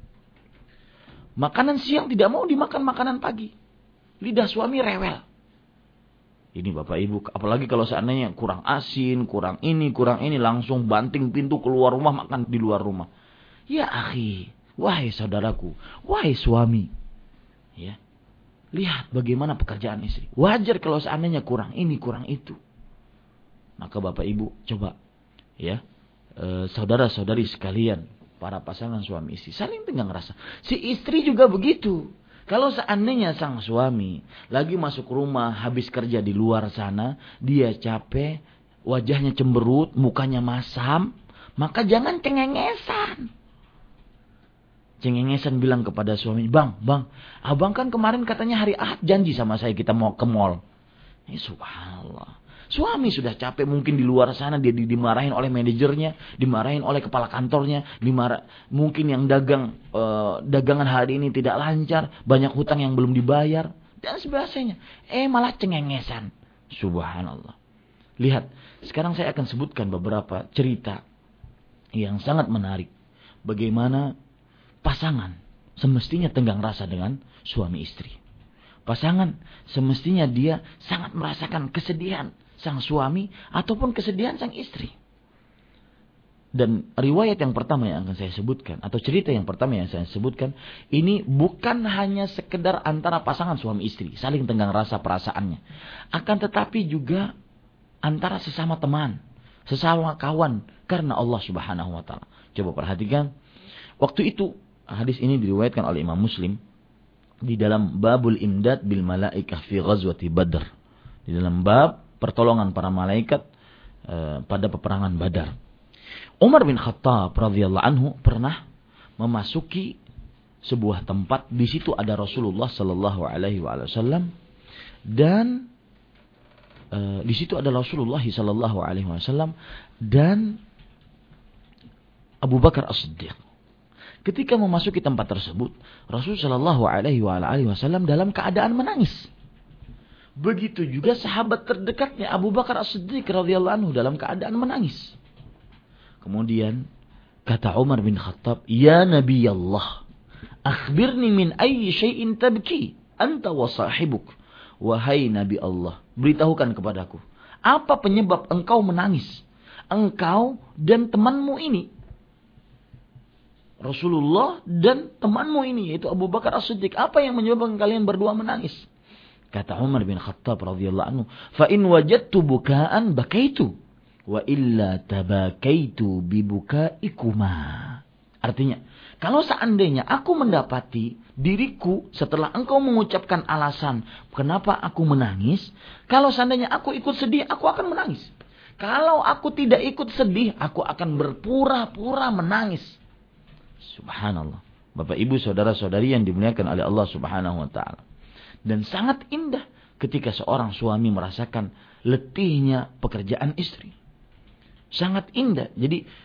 Makanan siang tidak mau dimakan makanan pagi. Lidah suami rewel. Ini Bapak Ibu, apalagi kalau seandainya kurang asin, kurang ini, kurang ini, langsung banting pintu keluar rumah, makan di luar rumah. Ya akhi, wahai saudaraku, wahai suami. Ya, lihat bagaimana pekerjaan istri. Wajar kalau seandainya kurang ini, kurang itu. Maka Bapak Ibu, coba ya, e, saudara-saudari sekalian, para pasangan suami istri, saling tenggang rasa. Si istri juga begitu. Kalau seandainya sang suami lagi masuk rumah, habis kerja di luar sana, dia capek, wajahnya cemberut, mukanya masam, maka jangan cengengesan. Cengengesan bilang kepada suami, bang, bang, abang kan kemarin katanya hari Ahad janji sama saya kita mau ke mall. Ini subhanallah. Suami sudah capek, mungkin di luar sana dia dimarahin oleh manajernya, dimarahin oleh kepala kantornya, dimarah, mungkin yang dagang eh, dagangan hari ini tidak lancar, banyak hutang yang belum dibayar dan sebagainya. Eh malah cengengesan. Subhanallah. Lihat, sekarang saya akan sebutkan beberapa cerita yang sangat menarik. Bagaimana pasangan semestinya tenggang rasa dengan suami istri. Pasangan semestinya dia sangat merasakan kesedihan sang suami ataupun kesedihan sang istri. Dan riwayat yang pertama yang akan saya sebutkan, atau cerita yang pertama yang saya sebutkan, ini bukan hanya sekedar antara pasangan suami istri, saling tenggang rasa perasaannya. Akan tetapi juga antara sesama teman, sesama kawan, karena Allah Subhanahu wa Ta'ala. Coba perhatikan, waktu itu hadis ini diriwayatkan oleh Imam Muslim di dalam babul imdad bil malaikah fi ghazwati Badr. Di dalam bab pertolongan para malaikat uh, pada peperangan Badar. Umar bin Khattab radhiyallahu anhu pernah memasuki sebuah tempat, di situ ada Rasulullah sallallahu alaihi wasallam dan uh, di situ ada Rasulullah sallallahu alaihi wasallam dan Abu Bakar As-Siddiq. Ketika memasuki tempat tersebut, Rasul sallallahu alaihi wasallam dalam keadaan menangis. Begitu juga sahabat terdekatnya Abu Bakar As-Siddiq radhiyallahu anhu dalam keadaan menangis. Kemudian kata Umar bin Khattab, "Ya Nabi Allah, akhbirni min ayyi syai'in tabki anta wa sahibuk." Wahai Nabi Allah, beritahukan kepadaku, apa penyebab engkau menangis? Engkau dan temanmu ini. Rasulullah dan temanmu ini, yaitu Abu Bakar As-Siddiq. Apa yang menyebabkan kalian berdua menangis? Kata Umar bin Khattab radhiyallahu anhu, "Fa in wajadtu bukaan bakaitu, wa illa tabakaitu bi bukaikuma." Artinya, kalau seandainya aku mendapati diriku setelah engkau mengucapkan alasan kenapa aku menangis, kalau seandainya aku ikut sedih, aku akan menangis. Kalau aku tidak ikut sedih, aku akan berpura-pura menangis. Subhanallah. Bapak Ibu saudara-saudari yang dimuliakan oleh Allah Subhanahu wa Ta'ala. Dan sangat indah ketika seorang suami merasakan letihnya pekerjaan istri. Sangat indah. Jadi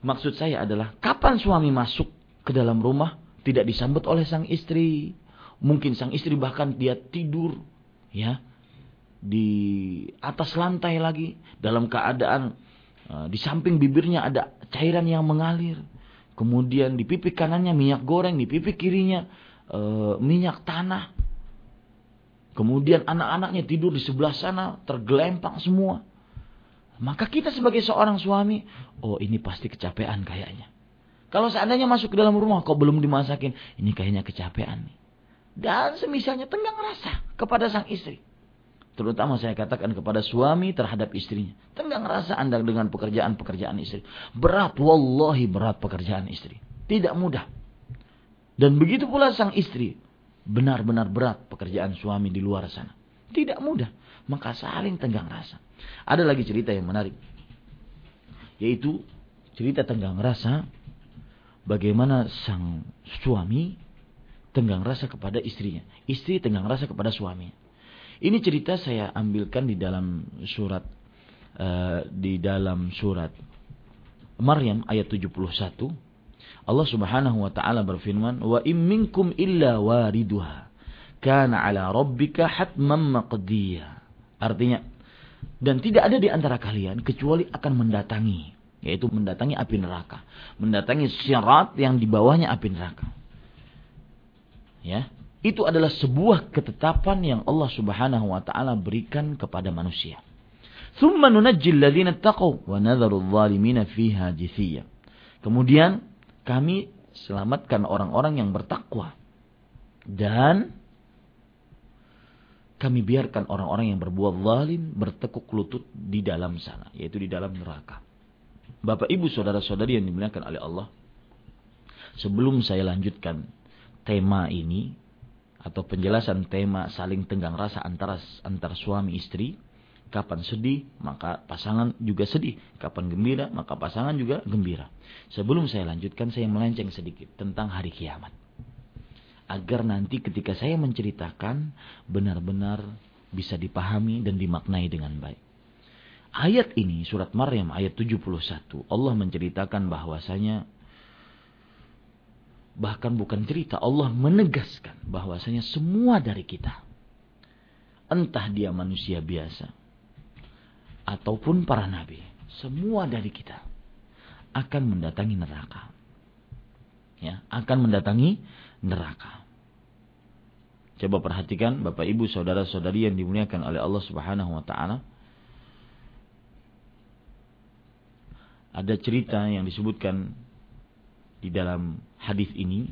Maksud saya adalah kapan suami masuk ke dalam rumah tidak disambut oleh sang istri. Mungkin sang istri bahkan dia tidur ya di atas lantai lagi dalam keadaan uh, di samping bibirnya ada cairan yang mengalir. Kemudian di pipi kanannya minyak goreng, di pipi kirinya uh, minyak tanah. Kemudian anak-anaknya tidur di sebelah sana tergelempang semua. Maka kita sebagai seorang suami, oh ini pasti kecapean kayaknya. Kalau seandainya masuk ke dalam rumah kok belum dimasakin, ini kayaknya kecapean nih. Dan semisalnya tenggang rasa kepada sang istri. Terutama saya katakan kepada suami terhadap istrinya. Tenggang rasa Anda dengan pekerjaan-pekerjaan istri. Berat, wallahi berat pekerjaan istri. Tidak mudah. Dan begitu pula sang istri. Benar-benar berat pekerjaan suami di luar sana. Tidak mudah. Maka saling tenggang rasa. Ada lagi cerita yang menarik. Yaitu cerita tenggang rasa. Bagaimana sang suami tenggang rasa kepada istrinya. Istri tenggang rasa kepada suaminya. Ini cerita saya ambilkan di dalam surat. Uh, di dalam surat Maryam ayat tujuh puluh satu. Allah subhanahu wa ta'ala berfirman. Wa im minkum illa wariduha. Kana ala rabbika hatman maqdiya. Artinya, dan tidak ada di antara kalian kecuali akan mendatangi, yaitu mendatangi api neraka, mendatangi sirat yang di bawahnya api neraka. Ya, itu adalah sebuah ketetapan yang Allah Subhanahu wa taala berikan kepada manusia. Tsumma nunajjil ladzina taqaw wa nadharu adh-dhalimina fiha jithiya. Kemudian kami selamatkan orang-orang yang bertakwa dan kami biarkan orang-orang yang berbuat zalim bertekuk lutut di dalam sana, yaitu di dalam neraka. Bapak ibu saudara-saudari yang dimuliakan oleh Allah, sebelum saya lanjutkan tema ini atau penjelasan tema saling tenggang rasa antara antar suami istri, kapan sedih maka pasangan juga sedih, kapan gembira maka pasangan juga gembira. Sebelum saya lanjutkan, saya melenceng sedikit tentang hari kiamat. Agar nanti ketika saya menceritakan benar-benar bisa dipahami dan dimaknai dengan baik. Ayat ini surat Maryam ayat tujuh puluh satu. Allah menceritakan bahwasanya, bahkan bukan cerita, Allah menegaskan bahwasanya semua dari kita, entah dia manusia biasa ataupun para nabi, semua dari kita akan mendatangi neraka. Ya, akan mendatangi neraka. Coba perhatikan Bapak Ibu saudara-saudari yang dimuliakan oleh Allah Subhanahu wa taala. Ada cerita yang disebutkan di dalam hadis ini,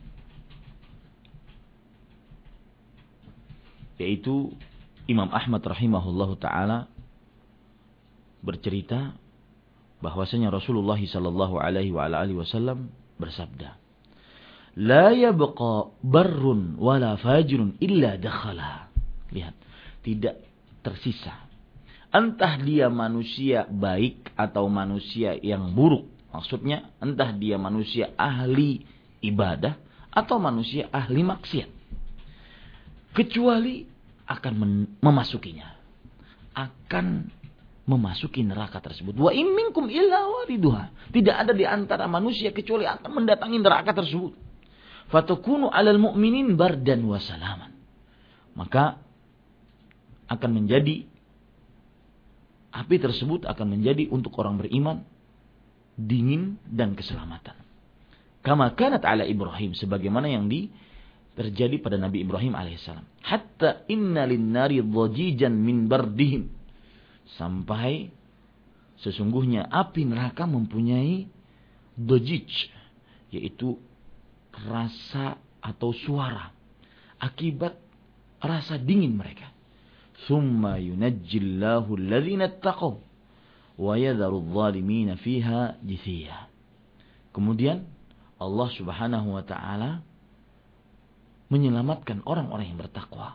yaitu Imam Ahmad rahimahullahu taala bercerita bahwasanya Rasulullah sallallahu alaihi wa alihi wasallam bersabda, La yabqa barrun wala fajirun illa dakhala. Lihat, tidak tersisa. Entah dia manusia baik atau manusia yang buruk. Maksudnya, entah dia manusia ahli ibadah atau manusia ahli maksiat. Kecuali akan memasukinya. Akan memasuki neraka tersebut. Wa in minkum illa wariduha. Tidak ada di antara manusia kecuali akan mendatangi neraka tersebut. Fatakunu alal mu'minin bardan wa salaman. Maka akan menjadi, api tersebut akan menjadi untuk orang beriman dingin dan keselamatan. Kama kanat ala Ibrahim, sebagaimana yang di, terjadi pada Nabi Ibrahim alaihissalam. Hatta inna linnari dhajijan min bardihim. Sampai sesungguhnya api neraka mempunyai dhajij, yaitu rasa atau suara akibat rasa dingin mereka. Tsumma yunajjillahu alladhina ittaqaw wa yadharu adh-dhalimina fiha jithiya. Kemudian Allah Subhanahu wa taala menyelamatkan orang-orang yang bertakwa.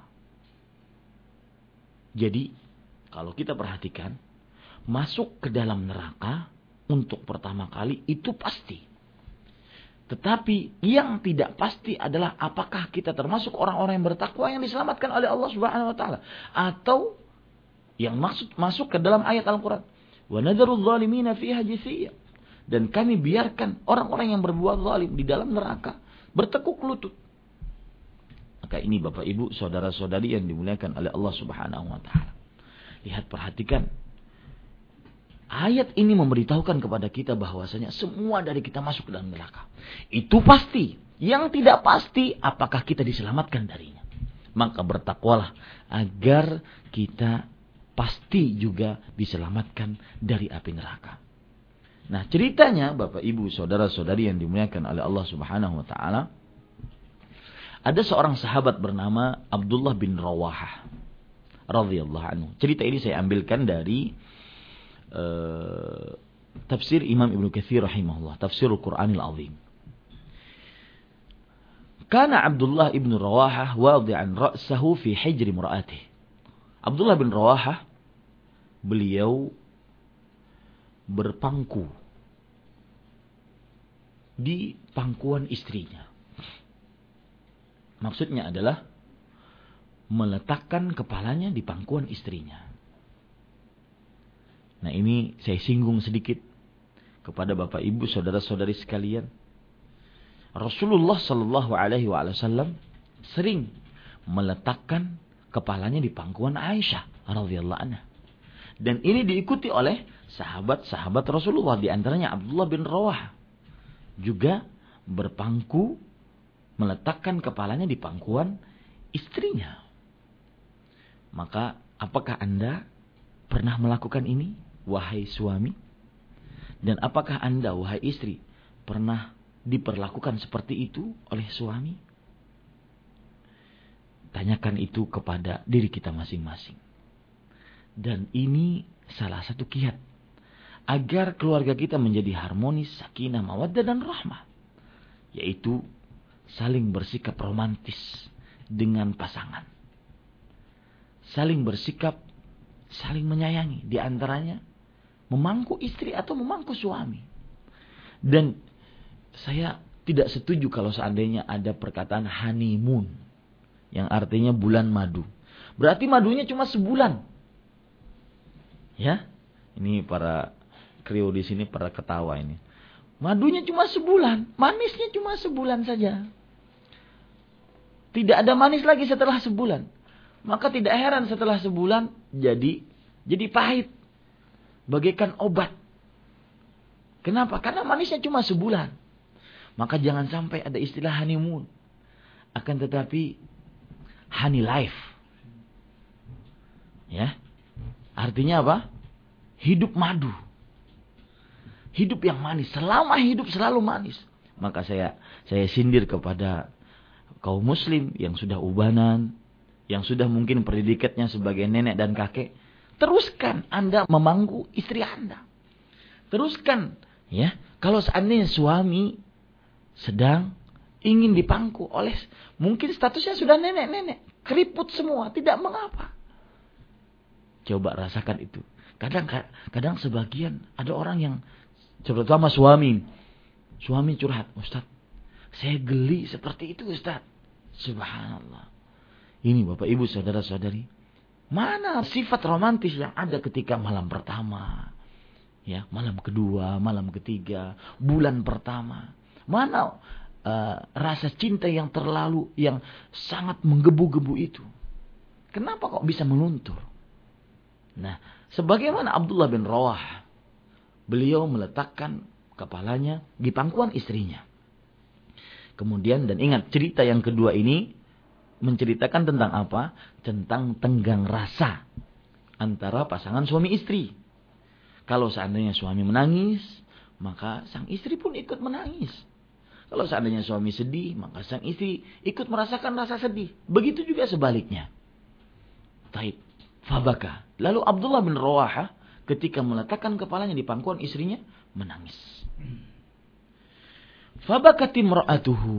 Jadi, kalau kita perhatikan, masuk ke dalam neraka untuk pertama kali itu pasti. Tetapi yang tidak pasti adalah apakah kita termasuk orang-orang yang bertakwa yang diselamatkan oleh Allah Subhanahu wa taala, atau yang maksud masuk ke dalam ayat Al-Qur'an, wa nadharu adh-dhalimina fiha jithiya, Dan kami biarkan orang-orang yang berbuat zalim di dalam neraka bertekuk lutut. Maka ini Bapak Ibu, saudara-saudari yang dimuliakan oleh Allah Subhanahu wa taala. Lihat, perhatikan. Ayat ini memberitahukan kepada kita bahwasanya semua dari kita masuk ke dalam neraka. Itu pasti. Yang tidak pasti apakah kita diselamatkan darinya. Maka bertakwalah agar kita pasti juga diselamatkan dari api neraka. Nah, ceritanya Bapak Ibu, saudara-saudari yang dimuliakan oleh Allah Subhanahu wa taala, ada seorang sahabat bernama Abdullah bin Rawahah radhiyallahu anhu. Cerita ini saya ambilkan dari uh, tafsir Imam Ibnu Katsir rahimahullah, Tafsirul Qur'anil Azim. Kana Abdullah bin Rawahah wadi'an ra'sahu fi hijri imra'atihi. Abdullah bin Rawahah, beliau berpangku di pangkuan istrinya. Maksudnya adalah meletakkan kepalanya di pangkuan istrinya. Nah, ini saya singgung sedikit kepada Bapak Ibu, saudara-saudari sekalian. Rasulullah Shallallahu Alaihi Wasallam sering meletakkan kepalanya di pangkuan Aisyah radhiyallahu anha. Dan ini diikuti oleh sahabat-sahabat Rasulullah, di antaranya Abdullah bin Rawahah juga berpangku meletakkan kepalanya di pangkuan istrinya. Maka apakah Anda pernah melakukan ini, wahai suami? Dan apakah Anda, wahai istri, pernah diperlakukan seperti itu oleh suami? Tanyakan itu kepada diri kita masing-masing. Dan ini salah satu kiat agar keluarga kita menjadi harmonis, sakinah, mawaddah dan rahmah, yaitu saling bersikap romantis dengan pasangan. Saling bersikap, saling menyayangi. Di antaranya memangku istri atau memangku suami. Dan saya tidak setuju kalau seandainya ada perkataan honeymoon, yang artinya bulan madu. Berarti madunya cuma sebulan. Ya, ini para krio di sini para ketawa ini. Madunya cuma sebulan, manisnya cuma sebulan saja. Tidak ada manis lagi setelah sebulan. Maka tidak heran setelah sebulan jadi jadi pahit. Bagaikan obat. Kenapa? Karena manisnya cuma sebulan. Maka jangan sampai ada istilah honeymoon. Akan tetapi honey life. Ya. Artinya apa? Hidup madu. Hidup yang manis. Selama hidup selalu manis. Maka saya saya sindir kepada kaum muslim yang sudah ubanan, yang sudah mungkin pendidikatnya sebagai nenek dan kakek. Teruskan Anda memangku istri Anda. Teruskan. Ya. Kalau seandainya suami sedang ingin dipangku oleh, mungkin statusnya sudah nenek-nenek, keriput semua, tidak mengapa. Coba rasakan itu. Kadang kadang sebagian ada orang yang, terutama suami, suami curhat, Ustaz, saya geli seperti itu Ustaz. Subhanallah. Ini Bapak Ibu saudara-saudari, mana sifat romantis yang ada ketika malam pertama, ya, malam kedua, malam ketiga, bulan pertama. Mana uh, rasa cinta yang terlalu, yang sangat menggebu-gebu itu? Kenapa kok bisa meluntur? Nah, sebagaimana Abdullah bin Rawahah, beliau meletakkan kepalanya di pangkuan istrinya. Kemudian, dan ingat cerita yang kedua ini menceritakan tentang apa? Tentang tenggang rasa antara pasangan suami istri. Kalau seandainya suami menangis, maka sang istri pun ikut menangis. Kalau seandainya suami sedih, maka sang istri ikut merasakan rasa sedih. Begitu juga sebaliknya. Taib. Fabaka. Lalu Abdullah bin Rawahah ketika meletakkan kepalanya di pangkuan istrinya, menangis. Fabakati imra'atuhu.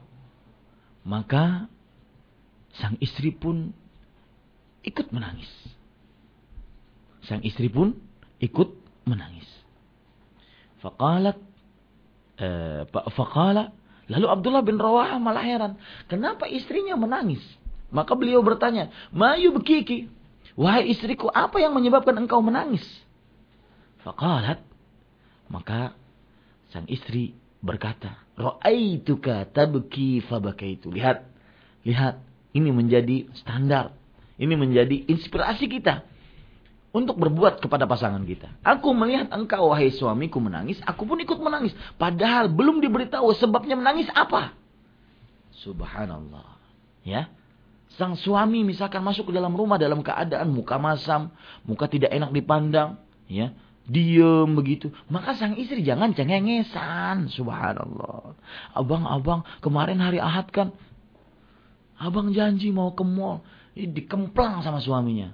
Maka sang istri pun ikut menangis. Sang istri pun ikut menangis. Faqalat eh, faqala, lalu Abdullah bin Rawahah malah heran, kenapa istrinya menangis? Maka beliau bertanya, "Ma yubkiki?" Wahai istriku, apa yang menyebabkan engkau menangis? Faqalat, maka Sang istri berkata, ra'aituka tabki fabakaitu. Lihat, lihat, ini menjadi standar, ini menjadi inspirasi kita untuk berbuat kepada pasangan kita. Aku melihat engkau wahai suamiku menangis, aku pun ikut menangis. Padahal belum diberitahu sebabnya menangis apa. Subhanallah. Ya. Sang suami misalkan masuk ke dalam rumah dalam keadaan muka masam, muka tidak enak dipandang, ya. Diem begitu. Maka sang istri jangan cengengesan. Subhanallah. Abang, abang, kemarin hari Ahad kan abang janji mau ke mall. Dikemplang sama suaminya.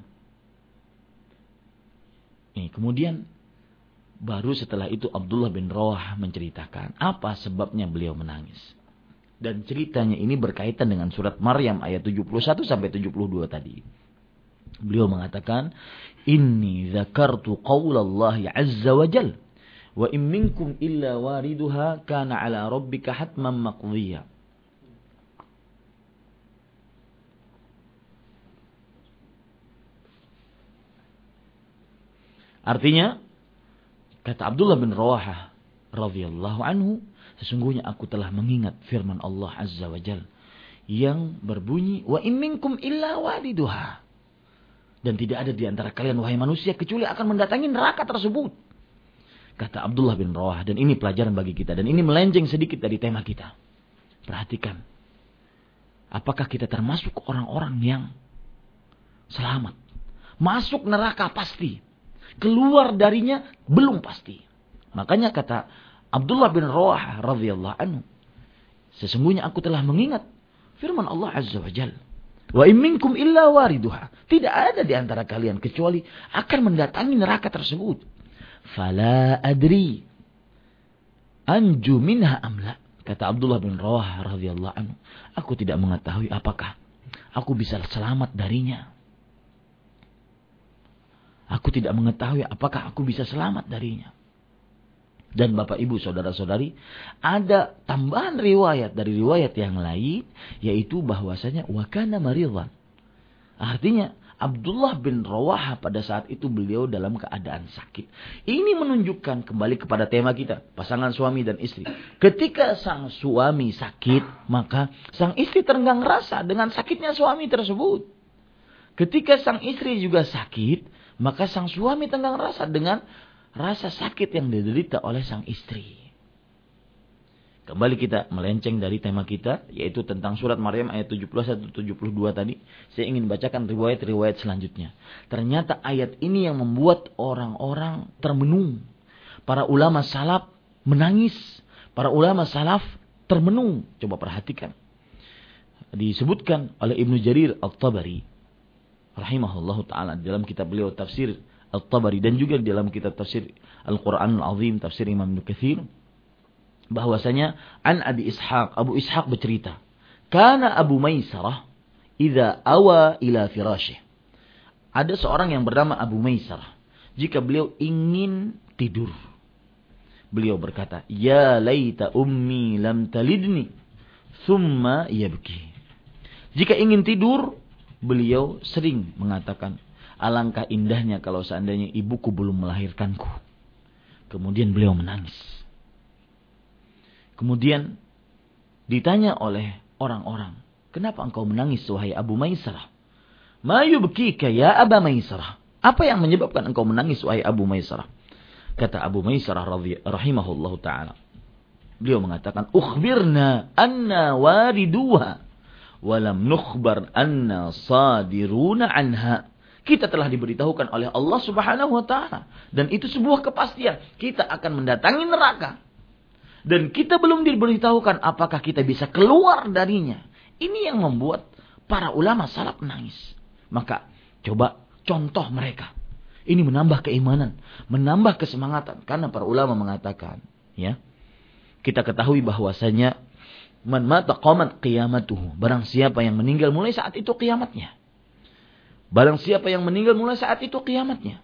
Nih, kemudian baru setelah itu Abdullah bin Rawah menceritakan apa sebabnya beliau menangis. Dan ceritanya ini berkaitan dengan surat Maryam ayat tujuh puluh satu sampai tujuh puluh dua tadi. Beliau mengatakan, Inni zakartu qawlallahi azza wa jal, wa in minkum illa wariduha kana ala rabbika hatman maqdiya. Artinya, kata Abdullah bin Rawahah radhiyallahu anhu, sesungguhnya aku telah mengingat firman Allah azza wa jal yang berbunyi, wa in minkum illa wariduha. Dan tidak ada di antara kalian wahai manusia kecuali akan mendatangi neraka tersebut. Kata Abdullah bin Rawah, dan ini pelajaran bagi kita. Dan ini melenceng sedikit dari tema kita. Perhatikan. Apakah kita termasuk orang-orang yang selamat? Masuk neraka pasti. Keluar darinya belum pasti. Makanya kata Abdullah bin Rawah radhiyallahu anhu, sesungguhnya aku telah mengingat firman Allah azza wa jalla. Wa in minkum illa wariduha. Tidak ada di antara kalian kecuali akan mendatangi neraka tersebut. Fala adri anju minha amla. Kata Abdullah bin Rawah radhiyallahu anhu, aku tidak mengetahui apakah aku bisa selamat darinya. Aku tidak mengetahui apakah aku bisa selamat darinya. Dan Bapak Ibu saudara-saudari, ada tambahan riwayat dari riwayat yang lain, yaitu bahwasanya wakana maridhan. Artinya Abdullah bin Rawahah pada saat itu beliau dalam keadaan sakit. Ini menunjukkan kembali kepada tema kita, pasangan suami dan istri. Ketika sang suami sakit, maka sang istri terenggang rasa dengan sakitnya suami tersebut. Ketika sang istri juga sakit, maka sang suami tenggang rasa dengan rasa sakit yang diderita oleh sang istri. Kembali kita melenceng dari tema kita, yaitu tentang surat Maryam ayat tujuh puluh satu tujuh puluh dua tadi. Saya ingin bacakan riwayat-riwayat selanjutnya. Ternyata ayat ini yang membuat orang-orang termenung. Para ulama salaf menangis. Para ulama salaf termenung. Coba perhatikan. Disebutkan oleh Ibnu Jarir At-Tabari rahimahullahu ta'ala dalam kitab beliau tafsir At-Tabari dan juga dalam kitab tafsir Al-Quran Al-Azim tafsir Imam Ibnu Katsir, bahwasanya an Abi Ishaq, Abu Ishaq bercerita, kana Abu Maisarah idza awa ila firasyih. Ada seorang yang bernama Abu Maisarah, jika beliau ingin tidur, beliau berkata, ya laita ummi lam talidni thumma yabki. Jika ingin tidur, beliau sering mengatakan, alangkah indahnya kalau seandainya ibuku belum melahirkanku. Kemudian beliau menangis. Kemudian ditanya oleh orang-orang, kenapa engkau menangis wahai Abu Maisarah? Ma yubkika ya Aba Maisarah? Apa yang menyebabkan engkau menangis wahai Abu Maisarah? Kata Abu Maisarah rahimahullahu ta'ala, beliau mengatakan, ukhbirna anna wariduha walam nukhbar anna sadiruna anha. Kita telah diberitahukan oleh Allah Subhanahu wa ta'ala. Dan itu sebuah kepastian. Kita akan mendatangi neraka. Dan kita belum diberitahukan apakah kita bisa keluar darinya. Ini yang membuat para ulama salaf menangis. Maka coba contoh mereka. Ini menambah keimanan. Menambah kesemangatan. Karena para ulama mengatakan, ya, kita ketahui bahwasanya man mata qamat qiyamatuhu. Barang siapa yang meninggal mulai saat itu kiamatnya. Barang siapa yang meninggal mulai saat itu kiamatnya.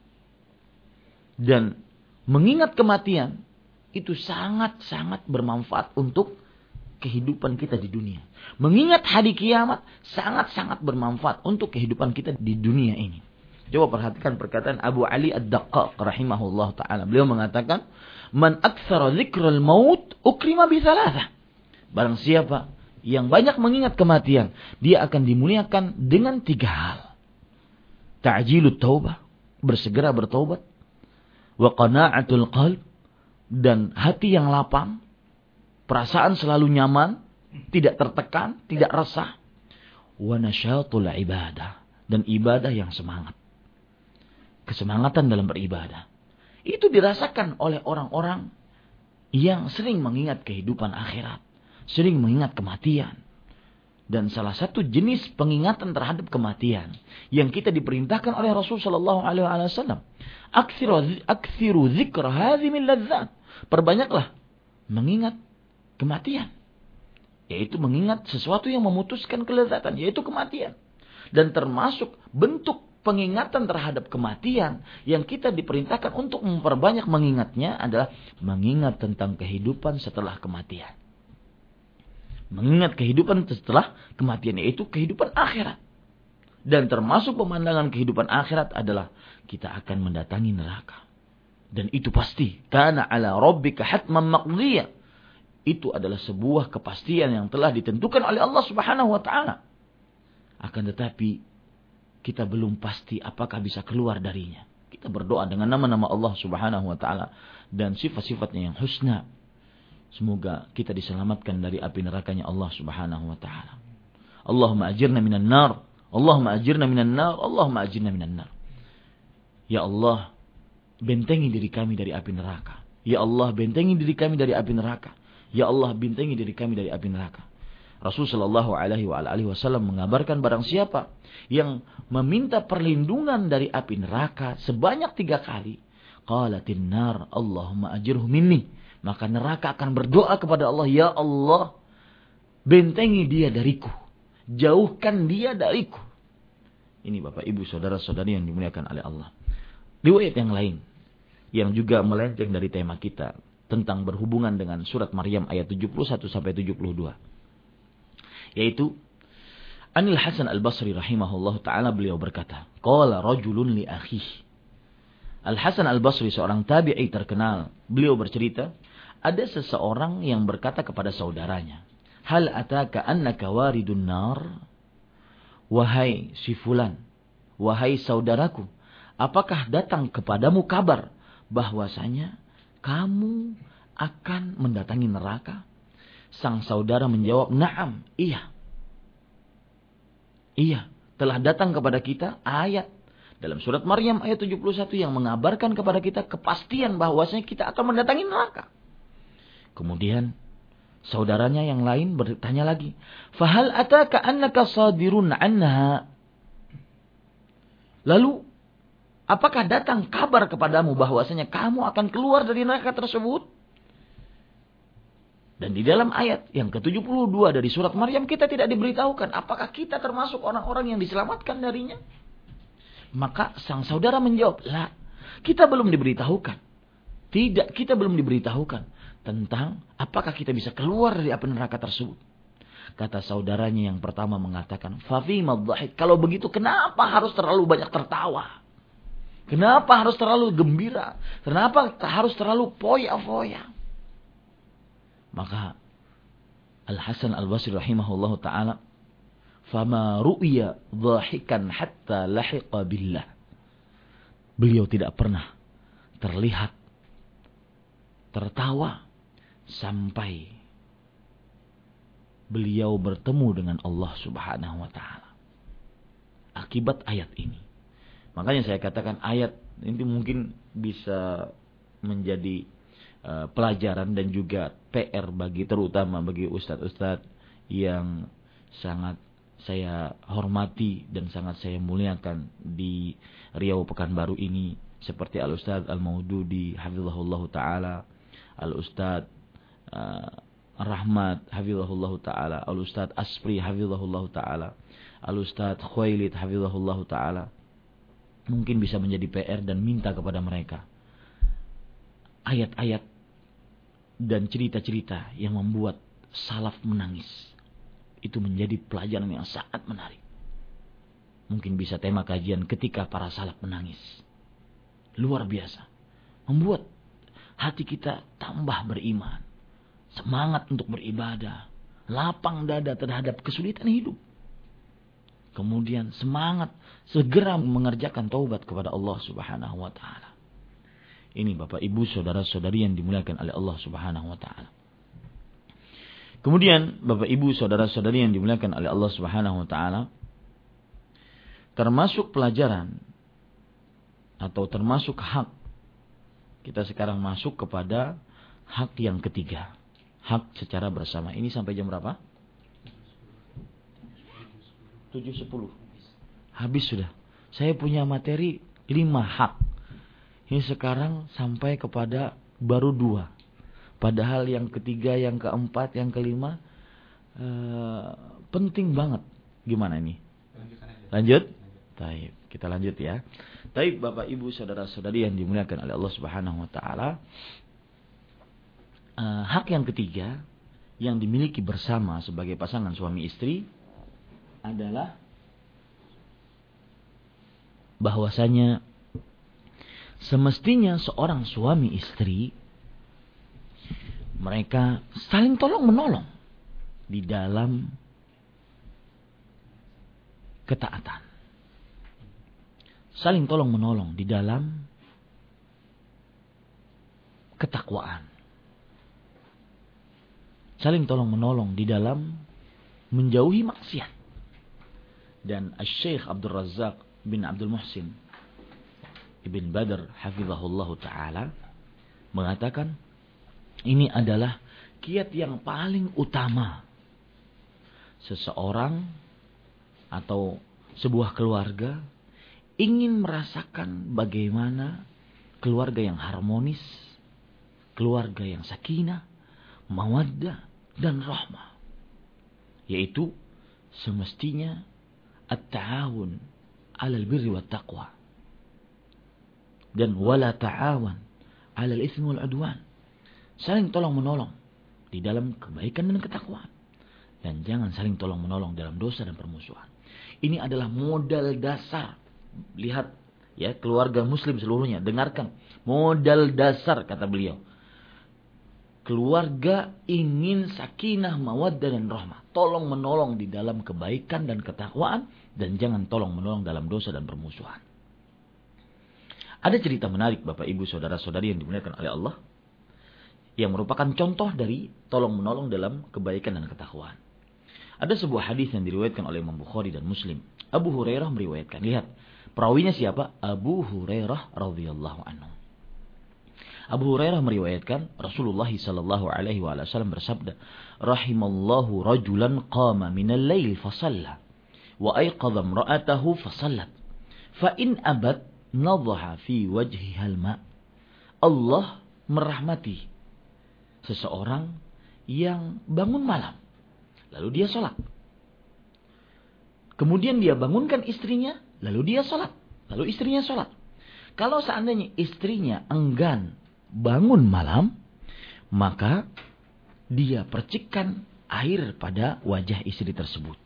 Dan mengingat kematian itu sangat-sangat bermanfaat untuk kehidupan kita di dunia. Mengingat hari kiamat sangat-sangat bermanfaat untuk kehidupan kita di dunia ini. Coba perhatikan perkataan Abu Ali Ad-Daqqaq rahimahullah ta'ala. Beliau mengatakan, man aktsara dzikral maut ukrima bi thalathah. Barang siapa yang banyak mengingat kematian, dia akan dimuliakan dengan tiga hal. Ta'jilut taubah, bersegera bertaubat. Wa qana'atul qalb, dan hati yang lapang. Perasaan selalu nyaman, tidak tertekan, tidak resah. Wa nasyatul ibadah, dan ibadah yang semangat. Kesemangatan dalam beribadah. Itu dirasakan oleh orang-orang yang sering mengingat kehidupan akhirat. Sering mengingat kematian. Dan salah satu jenis pengingatan terhadap kematian yang kita diperintahkan oleh Rasul sallallahu alaihi wasallam, Aksiru, aksiru zikra hadhimil ladzat. Perbanyaklah mengingat kematian. Yaitu mengingat sesuatu yang memutuskan kelezatan, yaitu kematian. Dan termasuk bentuk pengingatan terhadap kematian yang kita diperintahkan untuk memperbanyak mengingatnya adalah mengingat tentang kehidupan setelah kematian. Mengingat kehidupan setelah kematian, yaitu kehidupan akhirat. Dan termasuk pemandangan kehidupan akhirat adalah kita akan mendatangi neraka. Dan itu pasti. Kana ala rabbika hatman maqdiyah. Itu adalah sebuah kepastian yang telah ditentukan oleh Allah Subhanahu wa taala. Akan tetapi kita belum pasti apakah bisa keluar darinya. Kita berdoa dengan nama-nama Allah Subhanahu wa taala dan sifat-sifatnya yang husna. Semoga kita diselamatkan dari api nerakanya Allah Subhanahu wa taala. Allahumma ajirna minan nar. Allahumma ajirna minan nar. Allahumma ajirna minan nar. Ya Allah, bentengi diri kami dari api neraka. Ya Allah, bentengi diri kami dari api neraka. Ya Allah, bentengi diri kami dari api neraka. Rasul sallallahu alaihi wa alihi wasallam mengabarkan barang siapa yang meminta perlindungan dari api neraka sebanyak tiga kali, qalatin nar Allahumma ajirhu minni, maka neraka akan berdoa kepada Allah, ya Allah, bentengi dia dariku, jauhkan dia dariku. Ini Bapak Ibu saudara-saudari yang dimuliakan oleh Allah. Riwayat yang lain yang juga melenceng dari tema kita tentang berhubungan dengan surat Maryam ayat tujuh puluh satu sampai tujuh puluh dua. Yaitu Anil Hasan Al-Basri rahimahullah ta'ala, beliau berkata, qala rajulun li akhihi. Al-Hasan Al-Basri seorang tabi'i terkenal, beliau bercerita, ada seseorang yang berkata kepada saudaranya, hal ataka annaka waridun nar? Wahai si fulan, wahai saudaraku, apakah datang kepadamu kabar bahwasanya kamu akan mendatangi neraka? Sang saudara menjawab, na'am, iya. Iya, telah datang kepada kita ayat dalam surat Maryam ayat tujuh puluh satu yang mengabarkan kepada kita kepastian bahwasanya kita akan mendatangi neraka. Kemudian saudaranya yang lain bertanya lagi, fahal ataka annaka sadirun anha? Lalu apakah datang kabar kepadamu bahwasanya kamu akan keluar dari neraka tersebut? Dan di dalam ayat yang ke tujuh puluh dua dari surat Maryam kita tidak diberitahukan apakah kita termasuk orang-orang yang diselamatkan darinya. Maka sang saudara menjawab, lah, kita belum diberitahukan. Tidak, kita belum diberitahukan tentang apakah kita bisa keluar dari api neraka tersebut. Kata saudaranya yang pertama mengatakan, fafima dhahik, kalau begitu kenapa harus terlalu banyak tertawa? Kenapa harus terlalu gembira? Kenapa harus terlalu poya-poya? Maka Al-Hasan Al-Basri rahimahullahu ta'ala, fama ru'ya dhahikan hatta lahiqa billah. Beliau tidak pernah terlihat tertawa sampai beliau bertemu dengan Allah Subhanahu wa ta'ala. Akibat ayat ini. Makanya saya katakan ayat ini mungkin bisa menjadi Uh, pelajaran dan juga P R bagi terutama bagi ustadz-ustadz yang sangat saya hormati dan sangat saya muliakan di Riau Pekanbaru ini, seperti Al-Ustadz Al-Maududi hafizahullah ta'ala, Al-Ustadz uh, Rahmat hafizahullah ta'ala, Al-Ustadz Aspri hafizahullah ta'ala, Al-Ustadz Khuwailid hafizahullah ta'ala. Mungkin bisa menjadi P R dan minta kepada mereka ayat-ayat dan cerita-cerita yang membuat salaf menangis. Itu menjadi pelajaran yang sangat menarik. Mungkin bisa tema kajian ketika para salaf menangis. Luar biasa. Membuat hati kita tambah beriman. Semangat untuk beribadah. Lapang dada terhadap kesulitan hidup. Kemudian semangat segera mengerjakan taubat kepada Allah Subhanahu wa taala. Ini Bapak Ibu saudara-saudari yang dimuliakan oleh Allah Subhanahu wa taala. Kemudian Bapak Ibu saudara-saudari yang dimuliakan oleh Allah Subhanahu wa taala, termasuk pelajaran atau termasuk hak, kita sekarang masuk kepada hak yang ketiga. Hak secara bersama. Ini sampai jam berapa? tujuh sepuluh. Habis sudah. Saya punya materi lima hak. Ini sekarang sampai kepada baru dua. Padahal yang ketiga, yang keempat, yang kelima eh, penting banget. Gimana ini? Lanjut? Baik, kita lanjut ya. Baik Bapak Ibu saudara-saudari yang dimuliakan oleh Allah Subhanahu wa taala. Uh, hak yang ketiga yang dimiliki bersama sebagai pasangan suami istri adalah bahwasanya semestinya seorang suami istri mereka saling tolong menolong di dalam ketaatan. Saling tolong menolong di dalam ketakwaan. Saling tolong menolong di dalam menjauhi maksiat. Dan Syekh Abdul Razak bin Abdul Muhsin Ibn Badr hafizahullah ta'ala mengatakan ini adalah kiat yang paling utama seseorang atau sebuah keluarga ingin merasakan bagaimana keluarga yang harmonis, keluarga yang sakinah, mawaddah dan rahmah. Yaitu semestinya at-ta'awun 'alal birri wat taqwa. Dan wala ta'awan 'alal itsmi wal 'udwan. Saling tolong menolong di dalam kebaikan dan ketakwaan. Dan jangan saling tolong menolong dalam dosa dan permusuhan. Ini adalah modal dasar. Lihat ya, keluarga muslim seluruhnya, dengarkan. Modal dasar kata beliau. Keluarga ingin sakinah, mawaddah dan rahmah. Tolong menolong di dalam kebaikan dan ketakwaan dan jangan tolong menolong dalam dosa dan permusuhan. Ada cerita menarik Bapak Ibu saudara-saudari yang dimuliakan oleh Allah yang merupakan contoh dari tolong menolong dalam kebaikan dan ketakwaan. Ada sebuah hadis yang diriwayatkan oleh Imam Bukhari dan Muslim. Abu Hurairah meriwayatkan. Lihat, perawinya siapa? Abu Hurairah radhiyallahu anhu. Abu Hurairah meriwayatkan Rasulullah sallallahu alaihi wasallam bersabda, "Rahimallahu rajulan qama minal lail fa shalla wa ayqadha imra'atahu fa shallat fa in abat nadhaha fi wajhiha al-ma." Allah merahmati seseorang yang bangun malam lalu dia salat. Kemudian dia bangunkan istrinya, lalu dia salat, lalu istrinya salat. Kalau seandainya istrinya enggan bangun malam, maka dia percikkan air pada wajah istri tersebut.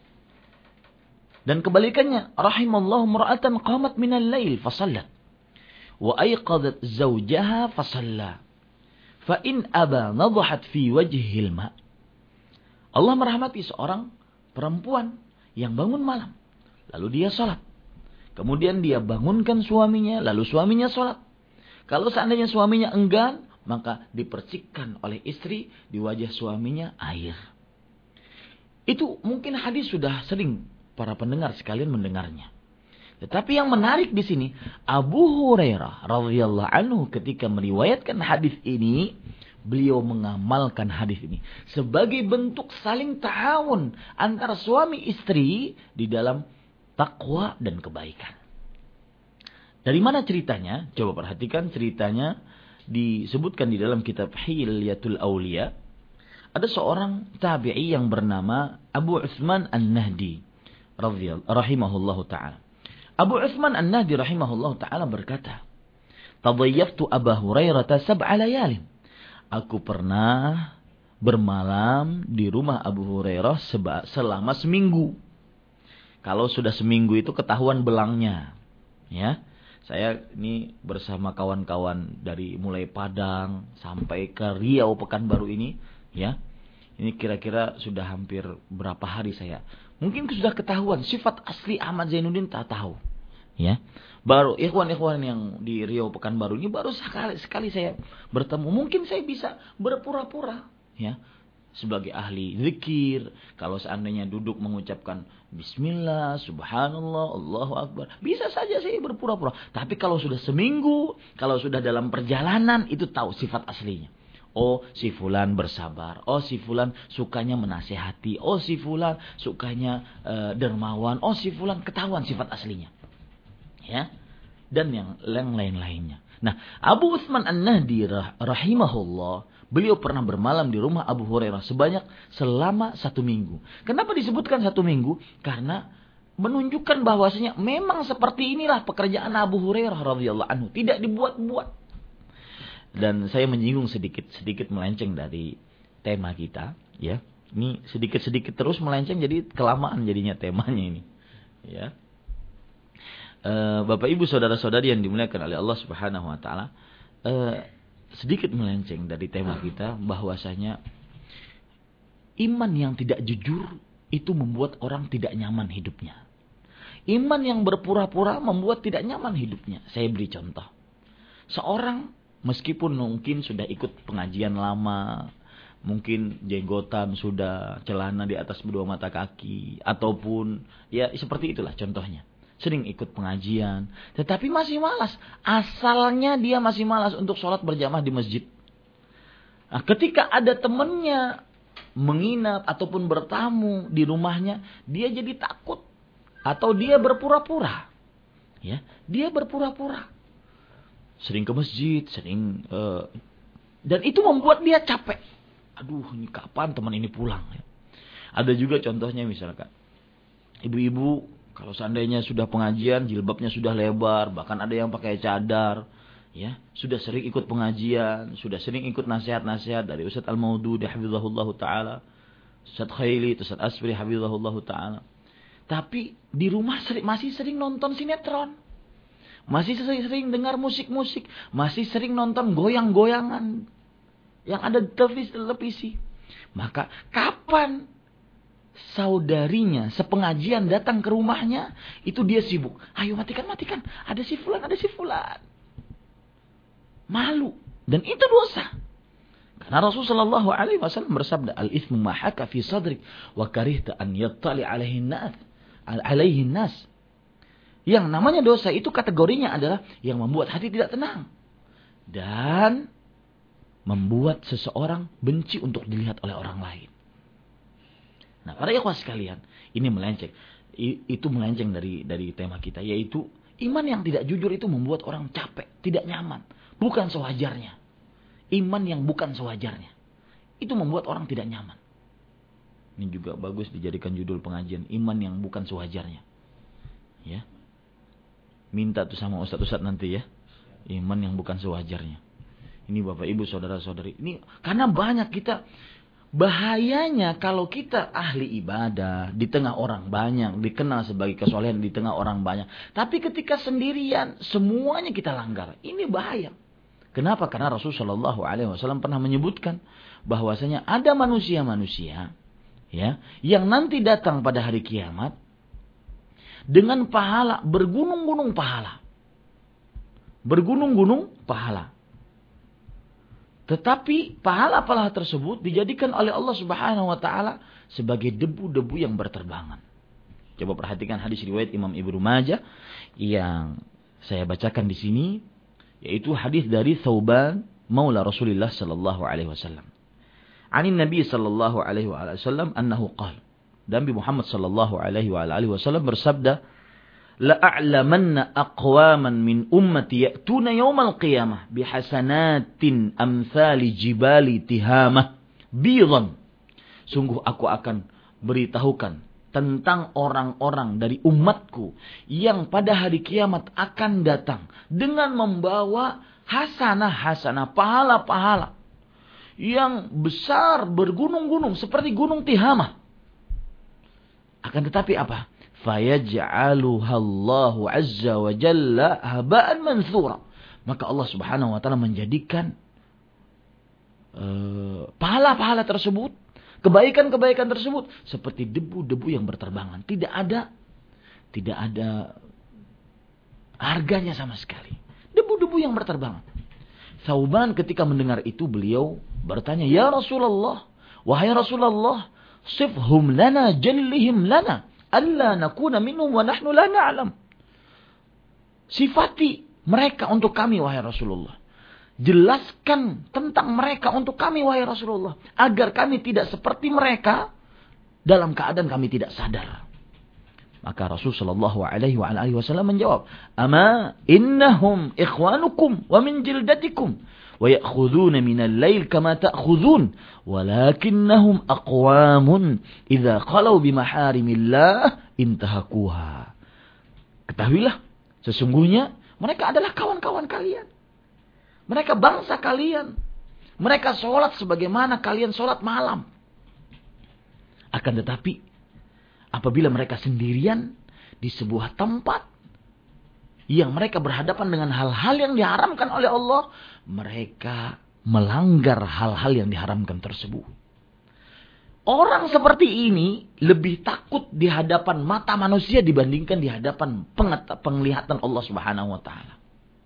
Dan kebalikannya, rahimallahu mar'atan qamat minal lail fa shallat wa ayqadhat zawjaha fa shalla fa in aba nadhahat fi wajhil ma. Allah merahmati seorang perempuan yang bangun malam, lalu dia salat. Kemudian dia bangunkan suaminya, lalu suaminya salat. Kalau seandainya suaminya enggan, maka dipercikkan oleh istri di wajah suaminya air. Itu mungkin hadis sudah sering para pendengar sekalian mendengarnya. Tetapi yang menarik di sini, Abu Hurairah radhiyallahu anhu ketika meriwayatkan hadis ini, beliau mengamalkan hadis ini sebagai bentuk saling ta'awun antara suami istri di dalam takwa dan kebaikan. Dari mana ceritanya? Coba perhatikan ceritanya, disebutkan di dalam kitab Hilyatul Auliya. Ada seorang tabi'i yang bernama Abu Utsman An-Nahdi radhiyallahu rahimahullahu taala. Abu Utsman An-Nahdi rahimahullahu taala berkata, "Tadayyaftu Abu Hurairah sab'a layalin." Aku pernah bermalam di rumah Abu Hurairah selama seminggu. Kalau sudah seminggu itu ketahuan belangnya. Ya. Saya ini bersama kawan-kawan dari mulai Padang sampai ke Riau Pekanbaru ini, ya. Ini kira-kira sudah hampir berapa hari saya. Mungkin sudah ketahuan sifat asli Ahmad Zainuddin tak tahu, ya. Baru ikhwan-ikhwan yang di Riau Pekanbaru ini baru sekali sekali saya bertemu. Mungkin saya bisa berpura-pura, ya. Sebagai ahli zikir, kalau seandainya duduk mengucapkan Bismillah, Subhanallah, Allahu Akbar, bisa saja saya berpura-pura. Tapi kalau sudah seminggu, kalau sudah dalam perjalanan, itu tahu sifat aslinya. Oh, si fulan bersabar. Oh, si fulan sukanya menasihati. Oh, si fulan sukanya uh, dermawan. Oh, si fulan ketahuan sifat aslinya. Ya, dan yang lain-lainnya. Nah, Abu Utsman An-Nahdi rahimahullah, beliau pernah bermalam di rumah Abu Hurairah sebanyak selama satu minggu. Kenapa disebutkan satu minggu? Karena menunjukkan bahwasanya memang seperti inilah pekerjaan Abu Hurairah radhiyallahu anhu, tidak dibuat-buat. Dan saya menyinggung sedikit-sedikit melenceng dari tema kita, ya. Ini sedikit-sedikit terus melenceng, jadi kelamaan jadinya temanya ini, ya. Uh, Bapak Ibu saudara-saudari yang dimuliakan oleh Allah Subhanahu wa taala, uh, sedikit melenceng dari tema kita bahwasanya iman yang tidak jujur itu membuat orang tidak nyaman hidupnya. Iman yang berpura-pura membuat tidak nyaman hidupnya. Saya beri contoh. Seorang meskipun mungkin sudah ikut pengajian lama, mungkin jenggotan sudah, celana di atas kedua mata kaki, ataupun ya seperti itulah contohnya. Sering ikut pengajian, tetapi masih malas. Asalnya dia masih malas untuk sholat berjamaah di masjid. Nah, ketika ada temannya menginap ataupun bertamu di rumahnya, dia jadi takut. Atau dia berpura-pura. Ya, dia berpura-pura. Sering ke masjid, sering... Uh, dan itu membuat dia capek. Aduh, ini kapan teman ini pulang? Ya. Ada juga contohnya misalkan. Ibu-ibu... Kalau seandainya sudah pengajian, jilbabnya sudah lebar, bahkan ada yang pakai cadar, ya, sudah sering ikut pengajian, sudah sering ikut nasihat-nasihat dari Ustaz Al-Maududi hafizahullah taala, Ustaz Khaili, Ustaz Asfri hafizahullah taala. Tapi di rumah sering, masih sering nonton sinetron. Masih sering dengar musik-musik, masih sering nonton goyang-goyangan yang ada di televisi. Maka kapan saudarinya sepengajian datang ke rumahnya, itu dia sibuk. Ayo matikan, matikan. Ada si fulan, ada si fulan. Malu. Dan itu dosa. Karena Rasulullah shallallahu alaihi wasallam bersabda, Al-ithmu mahaka fi sadrik, wa karihta an yattali alaihi nas. Alaihi nas. Yang namanya dosa itu kategorinya adalah yang membuat hati tidak tenang. Dan membuat seseorang benci untuk dilihat oleh orang lain. Nah, para ikhwah sekalian, ini melenceng. I, itu melenceng dari dari tema kita, yaitu iman yang tidak jujur itu membuat orang capek, tidak nyaman, bukan sewajarnya. Iman yang bukan sewajarnya, itu membuat orang tidak nyaman. Ini juga bagus dijadikan judul pengajian, iman yang bukan sewajarnya. Ya. Minta tuh sama ustaz-ustaz nanti ya. Iman yang bukan sewajarnya. Ini Bapak Ibu saudara-saudari, ini karena banyak kita. Bahayanya kalau kita ahli ibadah di tengah orang banyak, dikenal sebagai kesolehan di tengah orang banyak, tapi ketika sendirian semuanya kita langgar. Ini bahaya. Kenapa? Karena Rasulullah shallallahu alaihi wasallam pernah menyebutkan bahwasanya ada manusia-manusia, ya, yang nanti datang pada hari kiamat dengan pahala bergunung-gunung pahala, bergunung-gunung pahala. Tetapi pahala-pahala tersebut dijadikan oleh Allah Subhanahu wa taala sebagai debu-debu yang berterbangan. Coba perhatikan hadis riwayat Imam Ibnu Majah yang saya bacakan di sini, yaitu hadis dari Thauban maula Rasulullah sallallahu alaihi wasallam. Anin Nabi sallallahu alaihi wasallam annahu qala. Dan Nabi Muhammad sallallahu alaihi wasallam bersabda, la'a'lamanna aqwaman min ummati ya'tuna yawmal qiyamah bihasanatin amthali jibali tihamah bidhan. Sungguh aku akan beritahukan tentang orang-orang dari umatku yang pada hari kiamat akan datang dengan membawa hasanah-hasanah, pahala-pahala yang besar bergunung-gunung seperti gunung Tihamah. Akan tetapi apa? fayaj'aluha Allahu azza wa jalla haba'an manthura. Maka Allah Subhanahu wa taala menjadikan uh, pahala-pahala tersebut, kebaikan-kebaikan tersebut seperti debu-debu yang berterbangan. Tidak ada tidak ada harganya sama sekali. Debu-debu yang berterbangan. Thauban ketika mendengar itu beliau bertanya, "Ya Rasulullah, wahai Rasulullah, sifhum lana jallihim lana alla nakuna minhum wa nahnu la na'lam." Sifati mereka untuk kami wahai Rasulullah. Jelaskan tentang mereka untuk kami wahai Rasulullah, agar kami tidak seperti mereka dalam keadaan kami tidak sadar. Maka Rasulullah sallallahu alaihi wa alihi wasallam menjawab, "Ama innahum ikhwanukum wa min jildatikum wa ya'khuduna minal lail kama ta'khudun, walakinnahum aqwamun idza khalu bi maharimillah intahakuha." Ketahuilah, sesungguhnya mereka adalah kawan-kawan kalian. Mereka bangsa kalian. Mereka sholat sebagaimana kalian sholat malam. Akan tetapi, apabila mereka sendirian di sebuah tempat yang mereka berhadapan dengan hal-hal yang diharamkan oleh Allah, mereka melanggar hal-hal yang diharamkan tersebut. Orang seperti ini lebih takut di hadapan mata manusia dibandingkan di hadapan penglihatan Allah Subhanahu wa taala.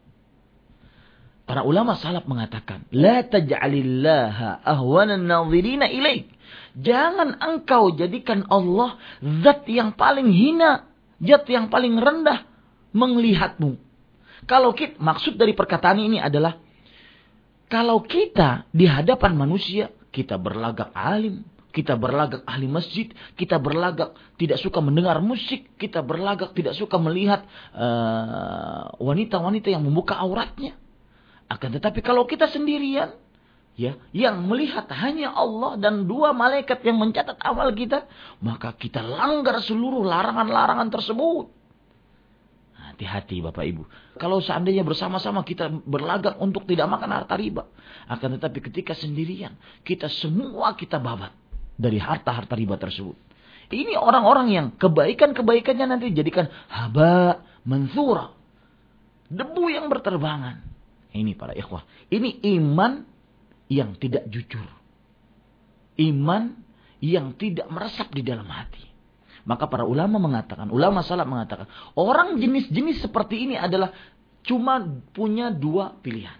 Para ulama salaf mengatakan, "La taj'alillaha ahwanan nadhirina ilaik." Jangan engkau jadikan Allah zat yang paling hina, zat yang paling rendah melihatmu. Kalau kita, maksud dari perkataan ini adalah, kalau kita di hadapan manusia, kita berlagak alim, kita berlagak ahli masjid, kita berlagak tidak suka mendengar musik, kita berlagak tidak suka melihat uh, wanita-wanita yang membuka auratnya. Akan tetapi kalau kita sendirian, ya, yang melihat hanya Allah dan dua malaikat yang mencatat amal kita, maka kita langgar seluruh larangan-larangan tersebut. Hati-hati Bapak Ibu. Kalau seandainya bersama-sama kita berlagak untuk tidak makan harta riba, akan tetapi ketika sendirian, kita semua kita babat dari harta-harta riba tersebut. Ini orang-orang yang kebaikan-kebaikannya nanti dijadikan haba manthura, debu yang berterbangan. Ini para ikhwah, ini iman yang tidak jujur. Iman yang tidak meresap di dalam hati. Maka para ulama mengatakan, ulama salaf mengatakan, orang jenis-jenis seperti ini adalah cuma punya dua pilihan.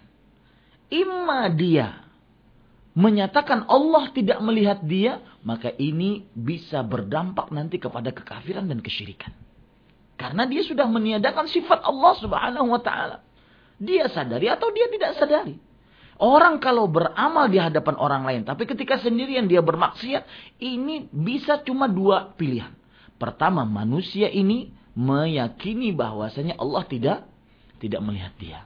Ima dia menyatakan Allah tidak melihat dia, maka ini bisa berdampak nanti kepada kekafiran dan kesyirikan. Karena dia sudah meniadakan sifat Allah Subhanahu wa taala. Dia sadari atau dia tidak sadari. Orang kalau beramal di hadapan orang lain, tapi ketika sendirian dia bermaksiat, ini bisa cuma dua pilihan. Pertama, manusia ini meyakini bahwasanya Allah tidak tidak melihat dia.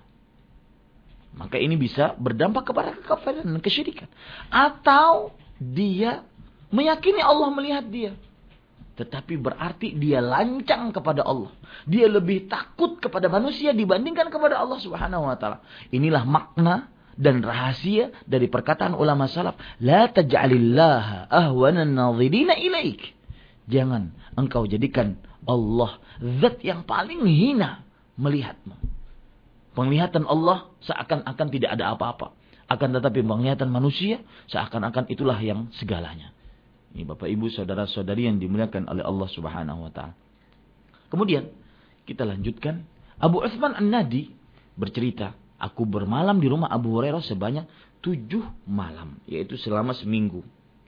Maka ini bisa berdampak kepada kekafiran dan kesyirikan. Atau dia meyakini Allah melihat dia, tetapi berarti dia lancang kepada Allah. Dia lebih takut kepada manusia dibandingkan kepada Allah Subhanahu wa taala. Inilah makna dan rahasia dari perkataan ulama salaf, la taj'alillaha ahwanan nadhirina ilaik. Jangan engkau jadikan Allah zat yang paling hina melihatmu. Penglihatan Allah seakan-akan tidak ada apa-apa. Akan tetapi penglihatan manusia seakan-akan itulah yang segalanya. Ini Bapak Ibu saudara-saudari yang dimuliakan oleh Allah Subhanahu wa taala. Kemudian kita lanjutkan, Abu Utsman An-Nahdi bercerita, aku bermalam di rumah Abu Hurairah sebanyak tujuh malam, yaitu selama seminggu.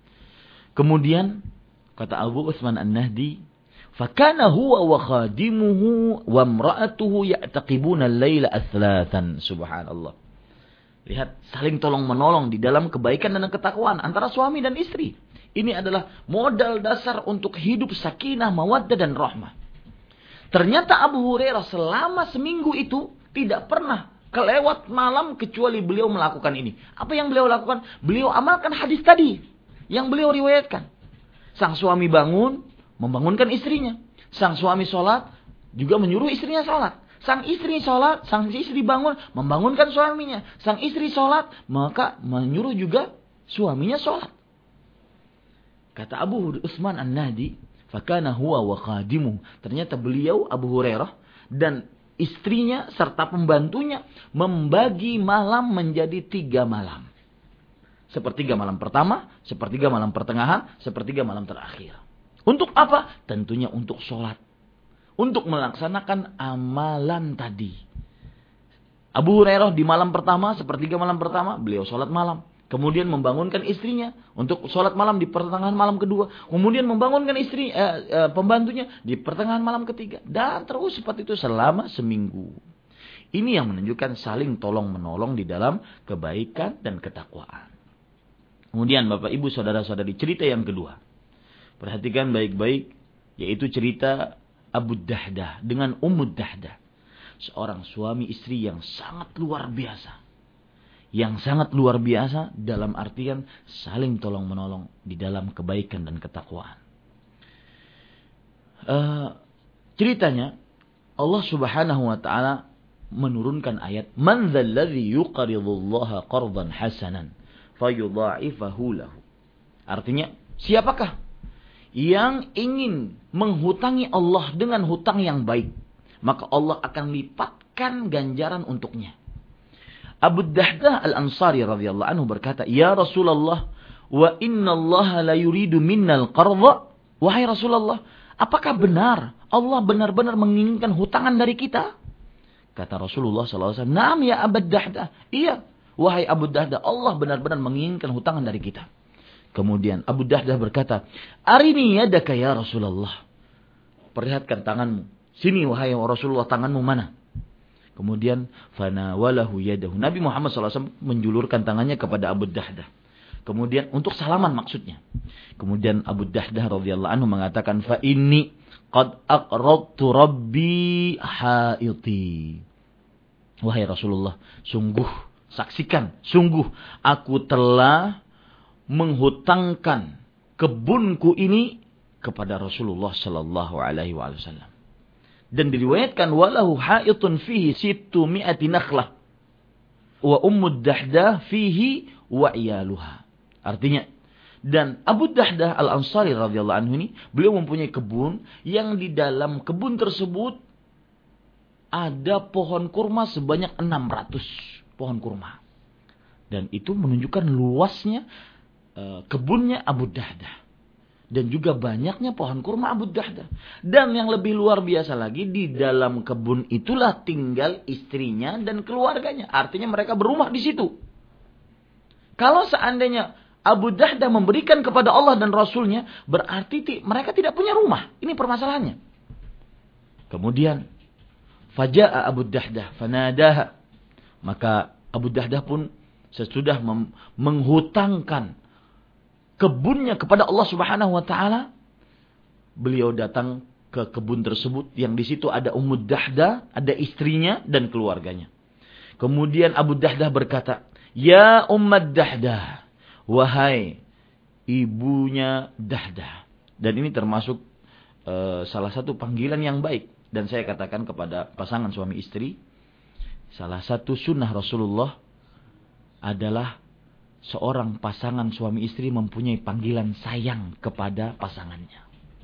Kemudian kata Abu Utsman An-Nahdi, fakana huwa wa khadimuhu wa imra'atuhu ya'taqibuna al-laila athlatan. Subhanallah. Lihat, saling tolong menolong di dalam kebaikan dan ketakwaan antara suami dan istri. Ini adalah modal dasar untuk hidup sakinah, mawaddah dan rahmah. Ternyata Abu Hurairah selama seminggu itu tidak pernah kelewat malam kecuali beliau melakukan ini. Apa yang beliau lakukan? Beliau amalkan hadis tadi yang beliau riwayatkan. Sang suami bangun, membangunkan istrinya. Sang suami sholat, juga menyuruh istrinya sholat. Sang istri sholat, sang istri bangun, membangunkan suaminya. Sang istri sholat, maka menyuruh juga suaminya sholat. Kata Abu Utsman An-Nahdi, Fakana huwa wa khadimuh. Ternyata beliau Abu Hurairah dan istrinya serta pembantunya membagi malam menjadi tiga malam. Sepertiga malam pertama, sepertiga malam pertengahan, sepertiga malam terakhir. Untuk apa? Tentunya untuk sholat. Untuk melaksanakan amalan tadi. Abu Hurairah di malam pertama, sepertiga malam pertama, beliau sholat malam. Kemudian membangunkan istrinya untuk sholat malam di pertengahan malam kedua. Kemudian membangunkan istri eh, eh, pembantunya di pertengahan malam ketiga. Dan terus seperti itu selama seminggu. Ini yang menunjukkan saling tolong menolong di dalam kebaikan dan ketakwaan. Kemudian Bapak Ibu saudara-saudari, cerita yang kedua. Perhatikan baik-baik, yaitu cerita Abu Dahdah dengan Ummu Dahdah. Seorang suami istri yang sangat luar biasa. Yang sangat luar biasa dalam artian saling tolong menolong di dalam kebaikan dan ketakwaan. Uh, ceritanya Allah Subhanahu wa taala menurunkan ayat man dzalladzi yuqridullaha qardan hasanan fayudha'ifahu lahu. Artinya, siapakah yang ingin menghutangi Allah dengan hutang yang baik, maka Allah akan lipatkan ganjaran untuknya. Abu Dahdah Al-Ansari radhiyallahu anhu berkata, "Ya Rasulullah, wa inna Allah la yuridu minnal qardha." Wahai Rasulullah, apakah benar Allah benar-benar menginginkan hutangan dari kita? Kata Rasulullah sallallahu alaihi wasallam, "Na'am ya Abu Dahdah." Iya, wahai Abu Dahdah, Allah benar-benar menginginkan hutangan dari kita. Kemudian Abu Dahdah berkata, "Arini yadaka ya Rasulullah." Perlihatkan tanganmu. Sini wahai Rasulullah, tanganmu mana? Kemudian fanawalahu yadahu. Nabi Muhammad sallallahu alaihi wasallam menjulurkan tangannya kepada Abu Dahdah. Kemudian untuk salaman maksudnya. Kemudian Abu Dahdah radhiyallahu anhu mengatakan, "Fa inni qad aqradtu rabbi haiti." Wahai Rasulullah, sungguh saksikan, sungguh aku telah menghutangkan kebunku ini kepada Rasulullah sallallahu alaihi wasallam. Dan diriwayatkan walahu haitun fihi sittu mi'ati nakhlah wa Ummu Dahdah fihi wa iyaluha. Artinya, dan Abu Dahdah Al-Ansari radhiyallahu anhu ini, beliau mempunyai kebun yang di dalam kebun tersebut ada pohon kurma sebanyak enam ratus pohon kurma. Dan itu menunjukkan luasnya uh, kebunnya Abu Dahdah. Dan juga banyaknya pohon kurma Abu Dahdah. Dan yang lebih luar biasa lagi, di dalam kebun itulah tinggal istrinya dan keluarganya. Artinya mereka berumah di situ. Kalau seandainya Abu Dahdah memberikan kepada Allah dan Rasulnya, berarti mereka tidak punya rumah. Ini permasalahannya. Kemudian, faja'a Abu Dahdah fanadaha. Maka Abu Dahdah pun sesudah mem- menghutangkan kebunnya kepada Allah Subhanahu wa taala, beliau datang ke kebun tersebut yang di situ ada Ummu Dahdah, ada istrinya dan keluarganya. Kemudian Abu Dahdah berkata, "Ya Ummu Dahdah, wahai ibunya Dahdah." Dan ini termasuk uh, salah satu panggilan yang baik, dan saya katakan kepada pasangan suami istri, salah satu sunnah Rasulullah adalah seorang pasangan suami istri mempunyai panggilan sayang kepada pasangannya.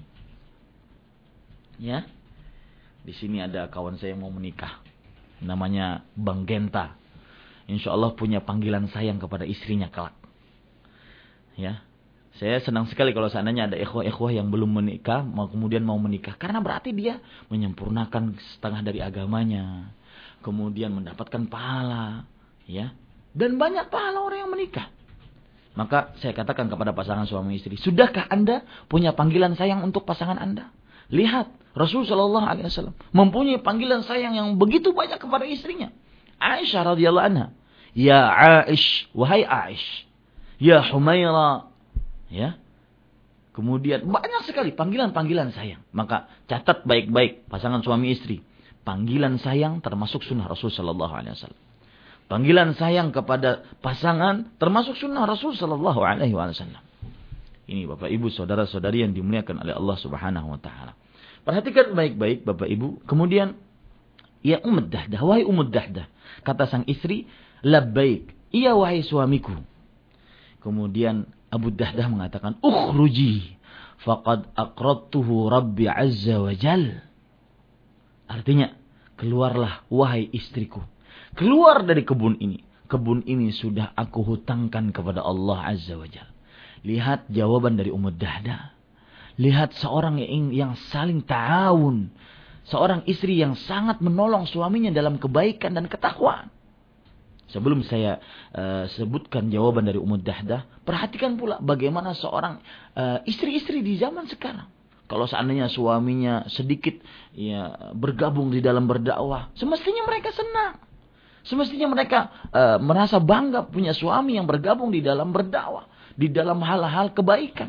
Ya, di sini ada kawan saya yang mau menikah, namanya Bang Genta. Insya Allah punya panggilan sayang kepada istrinya kelak. Ya, saya senang sekali kalau seandainya ada ikhwah-ikhwah yang belum menikah, mau kemudian mau menikah, karena berarti dia menyempurnakan setengah dari agamanya, kemudian mendapatkan pahala, ya. Dan banyak pahala orang yang menikah. Maka saya katakan kepada pasangan suami istri, sudahkah Anda punya panggilan sayang untuk pasangan Anda? Lihat, Rasulullah shallallahu alaihi wasallam mempunyai panggilan sayang yang begitu banyak kepada istrinya. Aisyah radhiyallahu anha, ya Aish, wahai Aish, ya Humaira, ya. Kemudian banyak sekali panggilan-panggilan sayang. Maka catat baik-baik pasangan suami istri, panggilan sayang termasuk sunnah Rasul shallallahu alaihi wasallam. Panggilan sayang kepada pasangan termasuk sunnah Rasul sallallahu alaihi wasallam. Ini Bapak Ibu saudara-saudari yang dimuliakan oleh Allah Subhanahu wa taala. Perhatikan baik-baik Bapak Ibu. Kemudian, ya Ummu Dahdah, wahai Ummu Dahdah, kata sang istri, labbaik, iya wahai suamiku. Kemudian Abu Dahdah mengatakan, ukhruji faqad aqradtuhu Rabbi azza wa jal. Artinya, keluarlah wahai istriku. Keluar dari kebun ini. Kebun ini sudah aku hutangkan kepada Allah azza wa jal. Lihat jawaban dari Ummu Dahdah. Lihat seorang yang, yang saling ta'awun. Seorang istri yang sangat menolong suaminya dalam kebaikan dan ketakwaan. Sebelum saya uh, sebutkan jawaban dari Ummu Dahdah, perhatikan pula bagaimana seorang uh, istri-istri di zaman sekarang. Kalau seandainya suaminya sedikit ya bergabung di dalam berdakwah, semestinya mereka senang. Semestinya mereka uh, merasa bangga punya suami yang bergabung di dalam berdakwah, di dalam hal-hal kebaikan.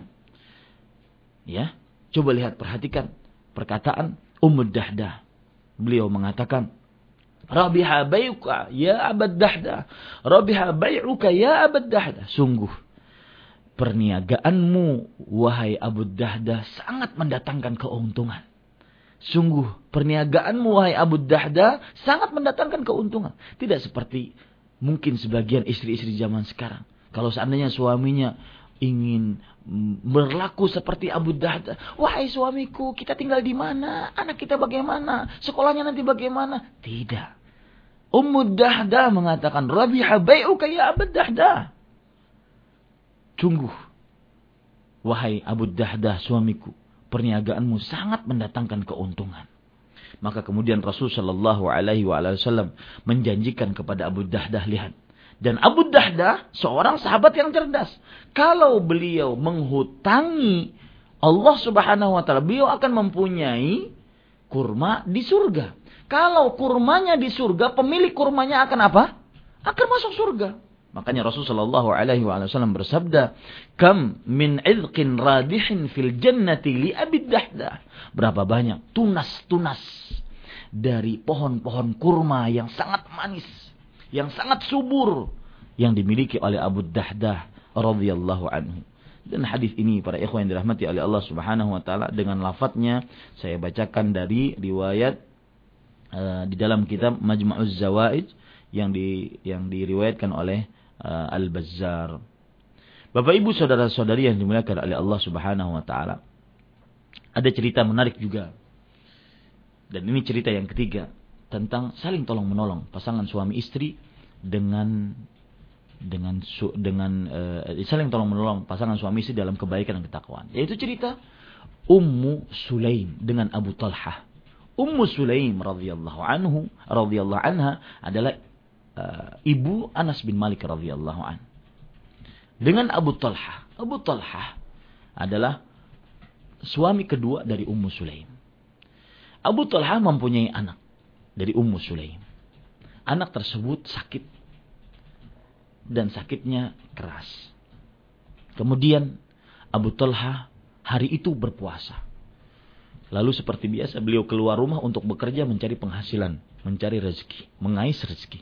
Ya, coba lihat, perhatikan perkataan Ummu Dahdah. Beliau mengatakan, Rabiha bayuka ya Abad Dahdah. Rabiha bayuka ya Abad Dahdah. Sungguh, perniagaanmu wahai Abu Dahdah sangat mendatangkan keuntungan. Sungguh, perniagaanmu wahai Abu Dahdah sangat mendatangkan keuntungan. Tidak seperti mungkin sebagian istri-istri zaman sekarang. Kalau seandainya suaminya ingin berlaku seperti Abu Dahdah. Wahai suamiku, kita tinggal di mana? Anak kita bagaimana? Sekolahnya nanti bagaimana? Tidak. Ummu Dahdah mengatakan, Rabiha bay'uka ya Abu Dahdah. Sungguh, wahai Abu Dahdah suamiku, perniagaanmu sangat mendatangkan keuntungan. Maka kemudian Rasul sallallahu alaihi wasallam menjanjikan kepada Abu Dahdah, lihat. Dan Abu Dahdah seorang sahabat yang cerdas. Kalau beliau menghutangi Allah subhanahu wa ta'ala, beliau akan mempunyai kurma di surga. Kalau kurmanya di surga, pemilik kurmanya akan apa? Akan masuk surga. Makanya Rasulullah sallallahu alaihi wasallam bersabda, "Kam min 'idqin radihin fil jannati li Abi Dahdah." Berapa banyak tunas-tunas dari pohon-pohon kurma yang sangat manis, yang sangat subur, yang dimiliki oleh Abu Dahdah radhiyallahu anhu. Dan hadis ini para ikhwan yang dirahmati oleh Allah Subhanahu wa taala dengan lafadznya saya bacakan dari riwayat uh, di dalam kitab Majma'uz Zawaid yang di yang diriwayatkan oleh uh, Al-Bazzar. Bapak Ibu saudara-saudari yang dimuliakan oleh Allah Subhanahu wa taala. Ada cerita menarik juga. Dan ini cerita yang ketiga tentang saling tolong-menolong pasangan suami istri dengan dengan dengan uh, saling tolong-menolong pasangan suami istri dalam kebaikan dan ketakwaan. Yaitu cerita Ummu Sulaim dengan Abu Talhah. Ummu Sulaim radhiyallahu anhu radhiyallahu anha adalah uh, ibu Anas bin Malik radhiyallahu an. Dengan Abu Talhah. Abu Talhah adalah suami kedua dari Ummu Sulaim. Abu Talhah mempunyai anak dari Ummu Sulaim. Anak tersebut sakit. Dan sakitnya keras. Kemudian Abu Talhah hari itu berpuasa. Lalu seperti biasa beliau keluar rumah untuk bekerja mencari penghasilan. Mencari rezeki. Mengais rezeki.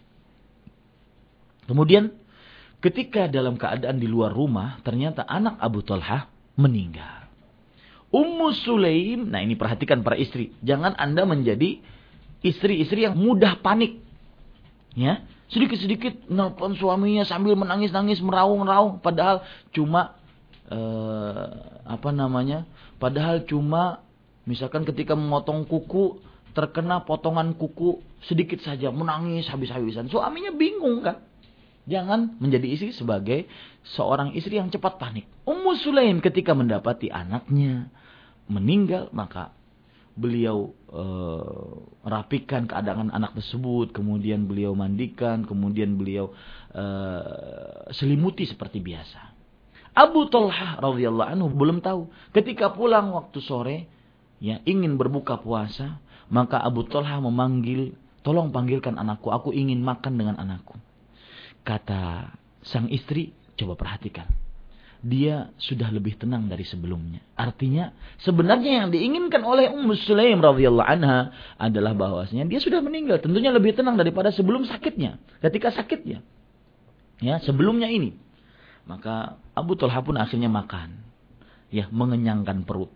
Kemudian ketika dalam keadaan di luar rumah, ternyata anak Abu Talhah meninggal. Ummu Sulaim, nah ini perhatikan para istri. Jangan Anda menjadi istri-istri yang mudah panik. Ya, sedikit-sedikit nelpon suaminya sambil menangis-nangis, meraung-raung, padahal cuma eh, apa namanya? Padahal cuma misalkan ketika memotong kuku terkena potongan kuku sedikit saja, menangis habis-habisan. Suaminya bingung kan? Jangan menjadi istri sebagai seorang istri yang cepat panik. Ummu Sulaim ketika mendapati anaknya meninggal, maka beliau uh, rapikan keadaan anak tersebut, kemudian beliau mandikan, kemudian beliau uh, selimuti seperti biasa. Abu Talhah radhiyallahu anhu belum tahu. Ketika pulang waktu sore, ya ingin berbuka puasa, maka Abu Talhah memanggil, tolong panggilkan anakku, aku ingin makan dengan anakku. Kata sang istri, coba perhatikan. Dia sudah lebih tenang dari sebelumnya. Artinya sebenarnya yang diinginkan oleh Ummu Sulaim radhiyallahu anha adalah bahwasanya dia sudah meninggal. Tentunya lebih tenang daripada sebelum sakitnya. Ketika sakitnya. Ya, sebelumnya ini. Maka Abu Talhah pun akhirnya makan. Ya, mengenyangkan perut.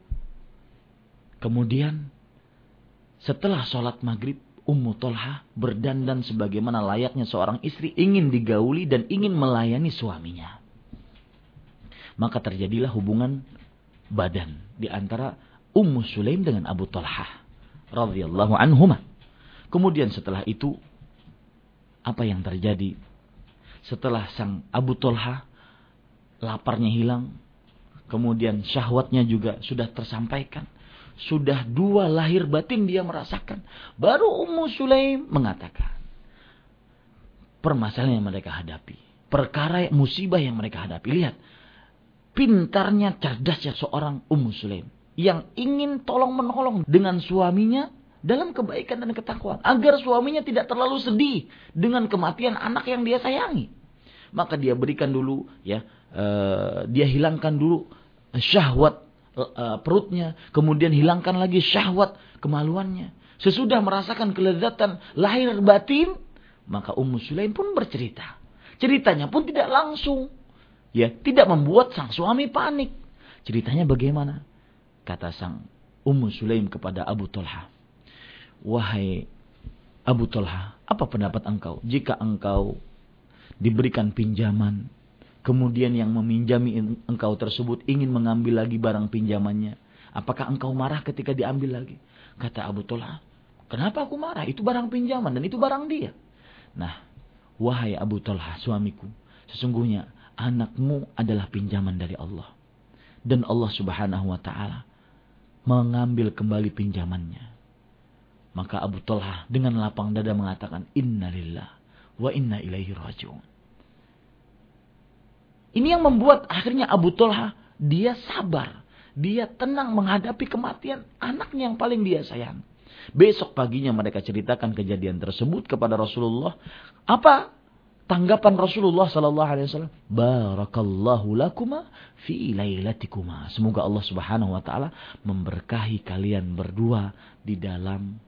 Kemudian setelah sholat maghrib, Ummu Talhah berdandan sebagaimana layaknya seorang istri ingin digauli dan ingin melayani suaminya. Maka terjadilah hubungan badan di antara Ummu Sulaim dengan Abu Talhah radhiyallahu anhuma. Kemudian setelah itu apa yang terjadi? Setelah sang Abu Talhah laparnya hilang, kemudian syahwatnya juga sudah tersampaikan, sudah dua lahir batin dia merasakan, baru Ummu Sulaim mengatakan permasalahan yang mereka hadapi, perkara musibah yang mereka hadapi. Lihat pintarnya, cerdasnya seorang Ummu Sulaim yang ingin tolong menolong dengan suaminya dalam kebaikan dan ketakwaan, agar suaminya tidak terlalu sedih dengan kematian anak yang dia sayangi. Maka dia berikan dulu, ya, uh, dia hilangkan dulu syahwat uh, perutnya, kemudian hilangkan lagi syahwat kemaluannya. Sesudah merasakan kelezatan lahir batin, maka Ummu Sulaim pun bercerita. Ceritanya pun tidak langsung, ya, tidak membuat sang suami panik. Ceritanya bagaimana? Kata sang Ummu Sulaim kepada Abu Talhah, wahai Abu Talhah, apa pendapat engkau jika engkau diberikan pinjaman, kemudian yang meminjami engkau tersebut ingin mengambil lagi barang pinjamannya? Apakah engkau marah ketika diambil lagi? Kata Abu Talhah, kenapa aku marah? Itu barang pinjaman dan itu barang dia. Nah, wahai Abu Talhah, suamiku, sesungguhnya anakmu adalah pinjaman dari Allah. Dan Allah Subhanahu wa ta'ala mengambil kembali pinjamannya. Maka Abu Talhah dengan lapang dada mengatakan, innalillah wa inna ilaihi raji'un. Ini yang membuat akhirnya Abu Talhah dia sabar, dia tenang menghadapi kematian anaknya yang paling dia sayang. Besok paginya mereka ceritakan kejadian tersebut kepada Rasulullah. Apa tanggapan Rasulullah sallallahu alaihi wasallam? Barakallahu lakuma fi lailatikuma. Semoga Allah Subhanahu wa taala memberkahi kalian berdua di dalam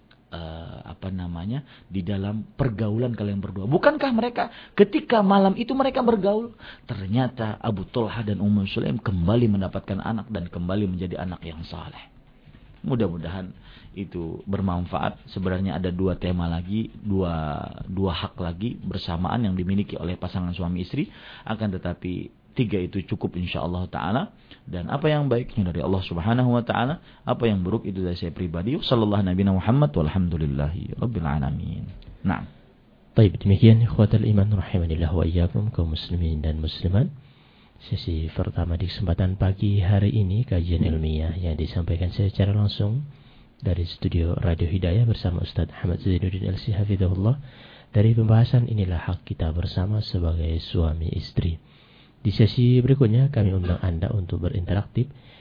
Uh, apa namanya di dalam pergaulan kalian berdua. Bukankah mereka ketika malam itu mereka bergaul, ternyata Abu Talhah dan Ummu Sulaim kembali mendapatkan anak dan kembali menjadi anak yang saleh. Mudah-mudahan itu bermanfaat. Sebenarnya ada dua tema lagi, dua dua hak lagi bersamaan yang dimiliki oleh pasangan suami istri, akan tetapi tiga itu cukup insyaallah ta'ala. Dan apa yang baiknya dari Allah Subhanahu wa ta'ala, apa yang buruk itu dari saya pribadi. Sallallahu Nabi Muhammad walhamdulillahi rabbil alamin. Nah, baik, demikian ikhwatal iman rahimanillah wa iyyakum kaum muslimin dan muslimat. Sesi pertama di kesempatan pagi hari ini kajian ilmiah yang disampaikan secara langsung dari studio Radio Hidayah bersama Ustaz Ahmad Zainuddin L C hafizahullah. Dari pembahasan inilah hak kita bersama sebagai suami istri. Di sesi berikutnya kami undang Anda untuk berinteraktif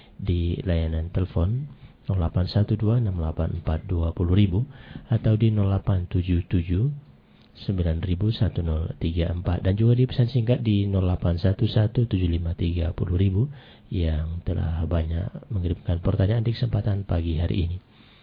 di layanan telepon nol delapan satu dua enam delapan empat dua nol atau di nol delapan tujuh tujuh sembilan satu nol tiga empat dan juga di pesan singkat di nol delapan satu satu tujuh lima tiga nol yang telah banyak mengirimkan pertanyaan di kesempatan pagi hari ini.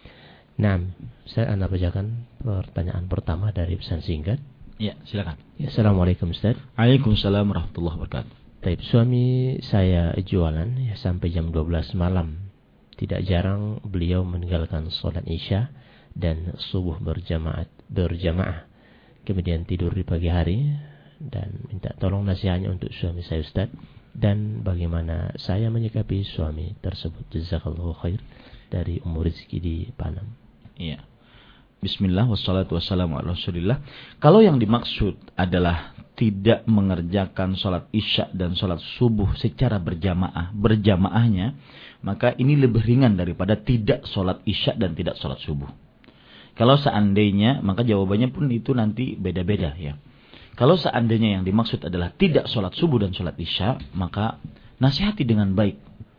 Nah, saya akan bacakan pertanyaan pertama dari pesan singkat. Ya, silakan. Ya, Assalamualaikum Ustaz. Waalaikumsalam warahmatullahi wabarakatuh. Taib, suami saya jualan ya, sampai jam dua belas malam. Tidak jarang beliau meninggalkan sholat isya dan subuh berjamaah, berjamaah. Kemudian tidur di pagi hari dan minta tolong nasihatnya untuk suami saya Ustaz. Dan bagaimana saya menyikapi suami tersebut. Jazakallahu khair. Dari Umur Rizki di Panam. Iya. Bismillah wassalatu wassalamu ala rasulillah. Kalau yang dimaksud adalah tidak mengerjakan sholat isya dan sholat subuh secara berjamaah, berjamaahnya, maka ini lebih ringan daripada tidak sholat isya dan tidak sholat subuh. Kalau seandainya, maka jawabannya pun itu nanti beda-beda ya. Kalau seandainya yang dimaksud adalah tidak sholat subuh dan sholat isya, maka nasihati dengan baik.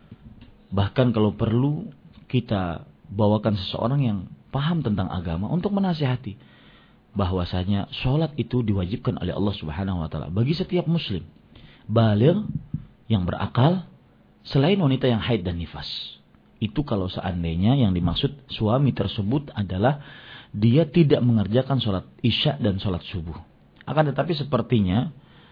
Bahkan kalau perlu kita bawakan seseorang yang paham tentang agama untuk menasihati bahwasanya sholat itu diwajibkan oleh Allah Subhanahu wa taala bagi setiap muslim baligh yang berakal selain wanita yang haid dan nifas. Itu kalau seandainya yang dimaksud suami tersebut adalah dia tidak mengerjakan sholat isya dan sholat subuh. Akan tetapi sepertinya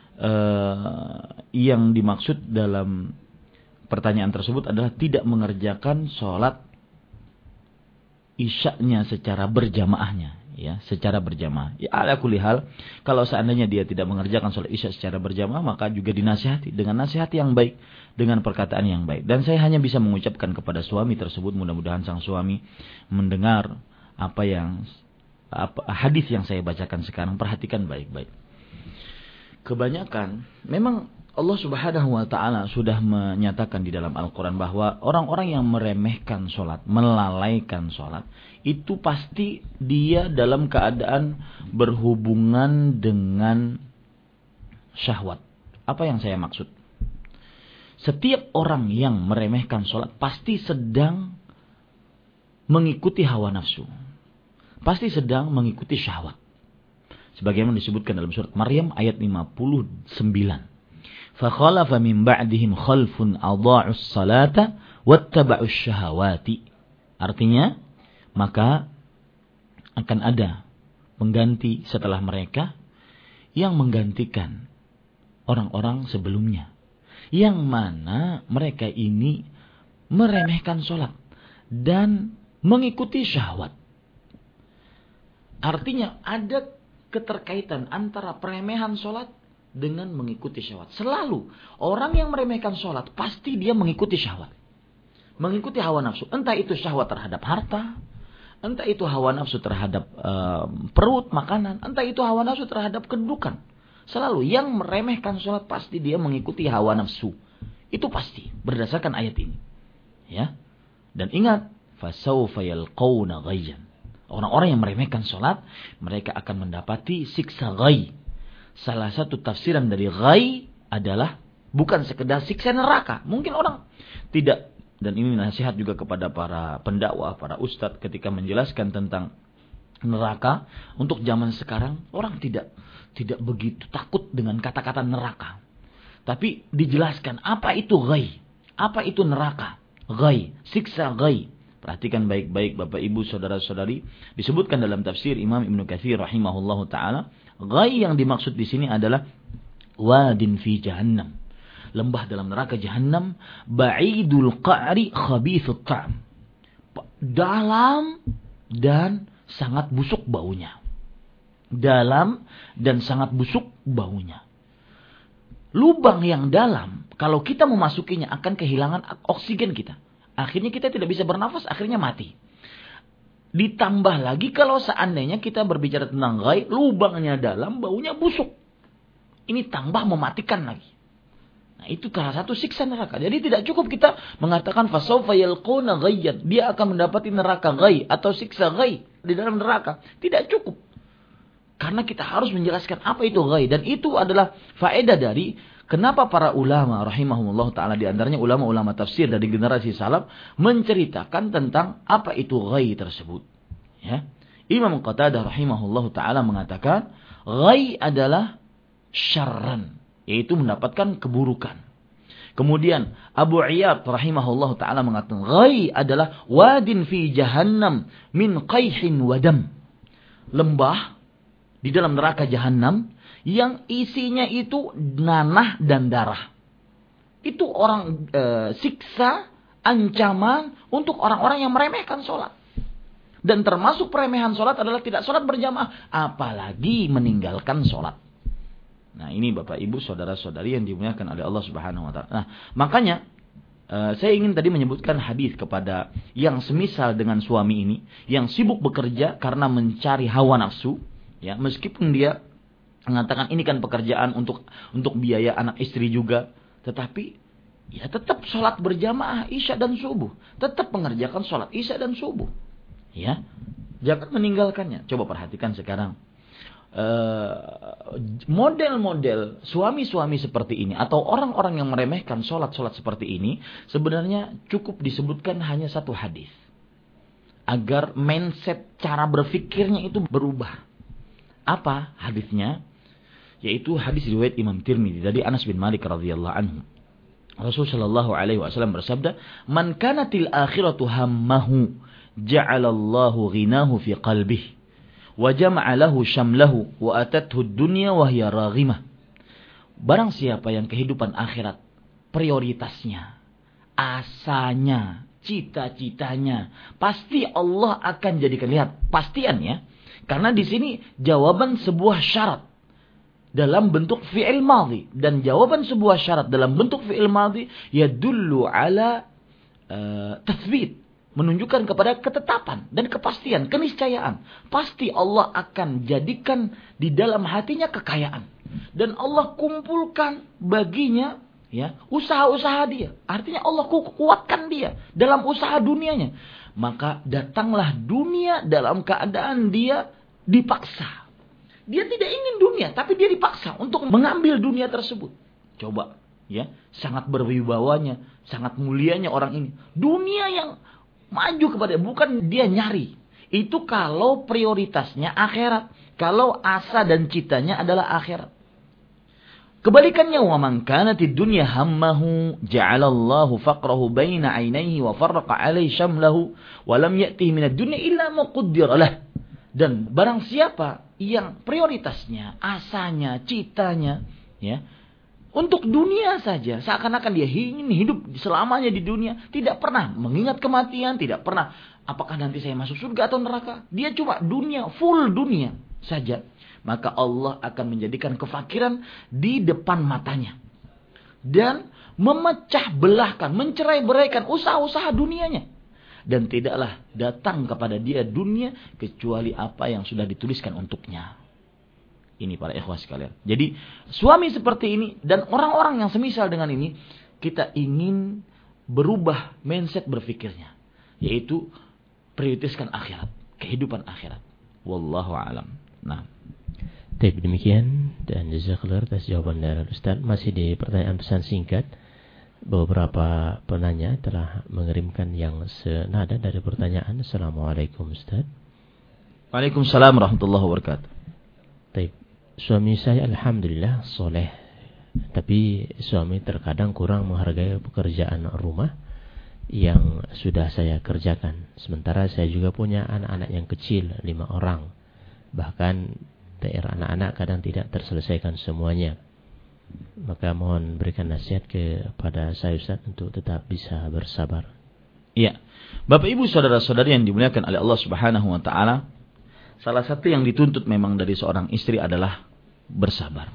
eh, yang dimaksud dalam pertanyaan tersebut adalah tidak mengerjakan sholat isya-nya secara berjamaahnya. ya, secara berjamaah. Ya, ala kulli hal, kalau seandainya dia tidak mengerjakan sholat isya secara berjamaah, maka juga dinasihati dengan nasihat yang baik, dengan perkataan yang baik. Dan saya hanya bisa mengucapkan kepada suami tersebut, mudah-mudahan sang suami mendengar apa yang apa, hadis yang saya bacakan sekarang, perhatikan baik-baik. Kebanyakan memang Allah Subhanahu wa taala sudah menyatakan di dalam Al-Qur'an bahwa orang-orang yang meremehkan sholat, melalaikan sholat, itu pasti dia dalam keadaan berhubungan dengan syahwat. Apa yang saya maksud? Setiap orang yang meremehkan sholat pasti sedang mengikuti hawa nafsu. Pasti sedang mengikuti syahwat. Sebagaimana disebutkan dalam surat Maryam ayat lima puluh sembilan. فَخَلَفَ مِنْ بَعْدِهِمْ خَلْفٌ أَضَاعُوا الصَّلَاةَ وَاتَّبَعُوا الشَّهَوَاتِ. Artinya, maka akan ada pengganti setelah mereka yang menggantikan orang-orang sebelumnya, yang mana mereka ini meremehkan sholat dan mengikuti syahwat. Artinya ada keterkaitan antara peremehan sholat dengan mengikuti syahwat. Selalu orang yang meremehkan sholat pasti dia mengikuti syahwat, mengikuti hawa nafsu. Entah itu syahwat terhadap harta, entah itu hawa nafsu terhadap uh, perut, makanan, entah itu hawa nafsu terhadap kedudukan. Selalu yang meremehkan sholat pasti dia mengikuti hawa nafsu. Itu pasti berdasarkan ayat ini. Ya. Dan ingat, fasawfa yalqawna ghayyan. Orang-orang yang meremehkan sholat, mereka akan mendapati siksa ghayy. Salah satu tafsiran dari ghayy adalah bukan sekedar siksa neraka. Mungkin orang tidak, dan ini nasihat juga kepada para pendakwah, para ustadz ketika menjelaskan tentang neraka. Untuk zaman sekarang orang tidak tidak begitu takut dengan kata-kata neraka. Tapi dijelaskan apa itu ghayy, apa itu neraka. Ghayy, siksa ghayy. Perhatikan baik-baik Bapak Ibu saudara-saudari, disebutkan dalam tafsir Imam Ibnu Katsir rahimahullahu taala, ghayy yang dimaksud di sini adalah wadin fi jahannam. Lembah dalam neraka jahannam, ba'idul qa'ri khabithut ta'am. Dalam dan sangat busuk baunya. Dalam dan sangat busuk baunya. Lubang yang dalam, kalau kita memasukinya akan kehilangan oksigen kita. Akhirnya kita tidak bisa bernafas, akhirnya mati. Ditambah lagi kalau seandainya kita berbicara tentang ghayy, lubangnya dalam, baunya busuk. Ini tambah mematikan lagi. Nah, itu salah satu siksa neraka. Jadi tidak cukup kita mengatakan fasawfa yalqawna ghayyan, dia akan mendapati neraka ghayy atau siksa ghayy di dalam neraka. Tidak cukup. Karena kita harus menjelaskan apa itu ghayy, dan itu adalah faedah dari kenapa para ulama rahimahumullah ta'ala, di antaranya ulama-ulama tafsir dari generasi salaf, menceritakan tentang apa itu ghayy tersebut. Ya. Imam Qatadah rahimahullah ta'ala mengatakan, ghayy adalah syarran, yaitu mendapatkan keburukan. Kemudian Abu Iyad rahimahullah ta'ala mengatakan, ghayy adalah wadin fi jahannam min qayhin wadam. Lembah di dalam neraka jahannam yang isinya itu nanah dan darah. Itu orang e, siksa, ancaman untuk orang-orang yang meremehkan sholat. Dan termasuk peremehan sholat adalah tidak sholat berjamaah, apalagi meninggalkan sholat. Nah, ini Bapak Ibu saudara-saudari yang dimuliakan oleh Allah Subhanahu wa taala. Nah, makanya e, saya ingin tadi menyebutkan hadis kepada yang semisal dengan suami ini, yang sibuk bekerja karena mencari hawa nafsu, ya, meskipun dia mengatakan ini kan pekerjaan untuk untuk biaya anak istri juga, tetapi ya tetap sholat berjamaah isya dan subuh, tetap mengerjakan sholat isya dan subuh, ya, jangan meninggalkannya. Coba perhatikan sekarang uh, model-model suami-suami seperti ini atau orang-orang yang meremehkan sholat-sholat seperti ini, sebenarnya cukup disebutkan hanya satu hadis agar mindset cara berfikirnya itu berubah. Apa hadisnya? Yaitu hadis riwayat Imam Tirmidzi dari Anas bin Malik radhiyallahu anhu. Rasulullah sallallahu alaihi wasallam bersabda, "Man kanatil akhiratu hammahu, ja'alallahu ghinahu fi qalbihi, wa jama'a lahu syamlahu, wa atathu ad-dunya wa hiya raghimah." Barang siapa yang kehidupan akhirat prioritasnya, asanya, cita-citanya, pasti Allah akan jadikan, lihat, pastian ya. Karena di sini jawaban sebuah syarat dalam bentuk fi'il madhi, dan jawaban sebuah syarat dalam bentuk fi'il madhi yadullu ala uh, tathbit, menunjukkan kepada ketetapan dan kepastian, keniscayaan. Pasti Allah akan jadikan di dalam hatinya kekayaan, dan Allah kumpulkan baginya ya usaha-usaha dia. Artinya Allah kuatkan dia dalam usaha dunianya. Maka datanglah dunia dalam keadaan dia dipaksa. Dia tidak ingin dunia, tapi dia dipaksa untuk mengambil dunia tersebut. Coba, ya, sangat berwibawanya, sangat mulianya orang ini. Dunia yang maju kepada, bukan dia nyari. Itu kalau prioritasnya akhirat. Kalau asa dan citanya adalah akhirat. Kebalikannya, wa man kanatid dunya hammahu ja'alallahu faqrahu baina 'ainaihi wa farraqa 'alaihi shamlahu wa lam ya'tihi minad dunya illa ma qaddara lah. Dan barang siapa yang prioritasnya, asanya, citanya, ya, untuk dunia saja, seakan-akan dia ingin hidup selamanya di dunia, tidak pernah mengingat kematian, tidak pernah apakah nanti saya masuk surga atau neraka. Dia cuma dunia, full dunia saja. Maka Allah akan menjadikan kefakiran di depan matanya. Dan memecah belahkan, mencerai-beraikan usaha-usaha dunianya. Dan tidaklah datang kepada dia dunia kecuali apa yang sudah dituliskan untuknya. Ini para ikhwah sekalian. Jadi suami seperti ini dan orang-orang yang semisal dengan ini, kita ingin berubah mindset berfikirnya. Yaitu prioritaskan akhirat, kehidupan akhirat. Wallahu a'lam. Nah. Baik, demikian dan jazakallahu atas jawaban dari Ustaz. Masih di pertanyaan pesan singkat. Beberapa penanya telah mengirimkan yang senada dari pertanyaan. Assalamualaikum Ustaz. Waalaikumsalam warahmatullahi wabarakatuh. Baik, suami saya alhamdulillah soleh, tapi suami terkadang kurang menghargai pekerjaan rumah yang sudah saya kerjakan. Sementara saya juga punya anak-anak yang kecil, lima orang. Bahkan T R anak-anak kadang tidak terselesaikan semuanya. Maka mohon berikan nasihat kepada saya Ustaz untuk tetap bisa bersabar. Iya. Bapak Ibu saudara-saudari yang dimuliakan oleh Allah Subhanahu wa taala, salah satu yang dituntut memang dari seorang istri adalah bersabar.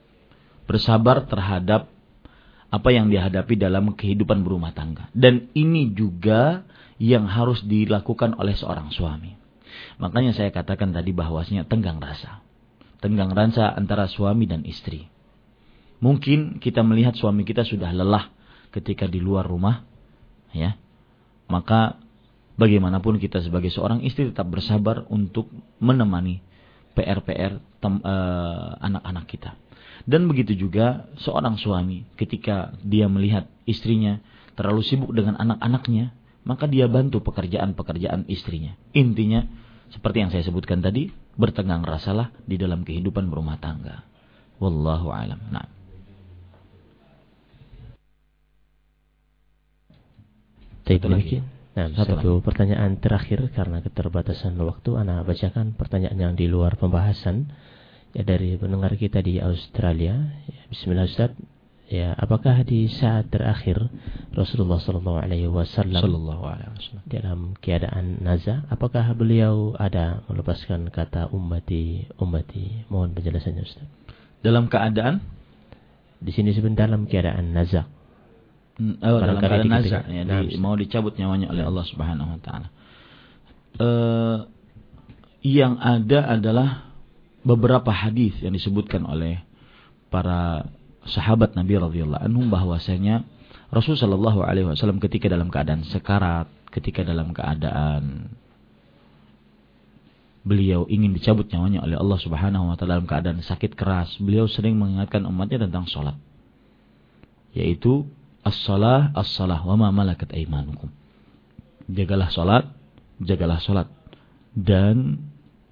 Bersabar terhadap apa yang dihadapi dalam kehidupan berumah tangga. Dan ini juga yang harus dilakukan oleh seorang suami. Makanya saya katakan tadi bahwasanya tenggang rasa. Tenggang rasa antara suami dan istri. Mungkin kita melihat suami kita sudah lelah ketika di luar rumah, ya. Maka bagaimanapun kita sebagai seorang istri tetap bersabar untuk menemani P R P R tem, uh, anak-anak kita. Dan begitu juga seorang suami ketika dia melihat istrinya terlalu sibuk dengan anak-anaknya, maka dia bantu pekerjaan-pekerjaan istrinya. Intinya seperti yang saya sebutkan tadi, bertenggang rasalah di dalam kehidupan berumah tangga. Wallahu a'lam. Nah. Demikian. Nah, satu pertanyaan terakhir karena keterbatasan waktu, ana bacakan pertanyaan yang di luar pembahasan ya dari pendengar kita di Australia. Ya, bismillah Ustaz. Ya, apakah di saat terakhir Rasulullah sallallahu alaihi wasallam dalam keadaan nazah, apakah beliau ada melepaskan kata ummati ummati? Mohon penjelasannya Ustaz. Dalam keadaan di sini sebentar dalam keadaan nazah. Oh, dalam keadaan nazar ya, di, mau dicabut nyawanya oleh Allah Subhanahu wa taala. Uh, yang ada adalah beberapa hadis yang disebutkan oleh para sahabat Nabi radhiyallahu anhum bahwasanya Rasul sallallahu alaihi wasallam ketika dalam keadaan sekarat, ketika dalam keadaan beliau ingin dicabut nyawanya oleh Allah Subhanahu wa taala dalam keadaan sakit keras, beliau sering mengingatkan umatnya tentang salat. Yaitu as-salah, as-salah, wa ma malakat aimanukum. Jagalah salat, jagalah salat. Dan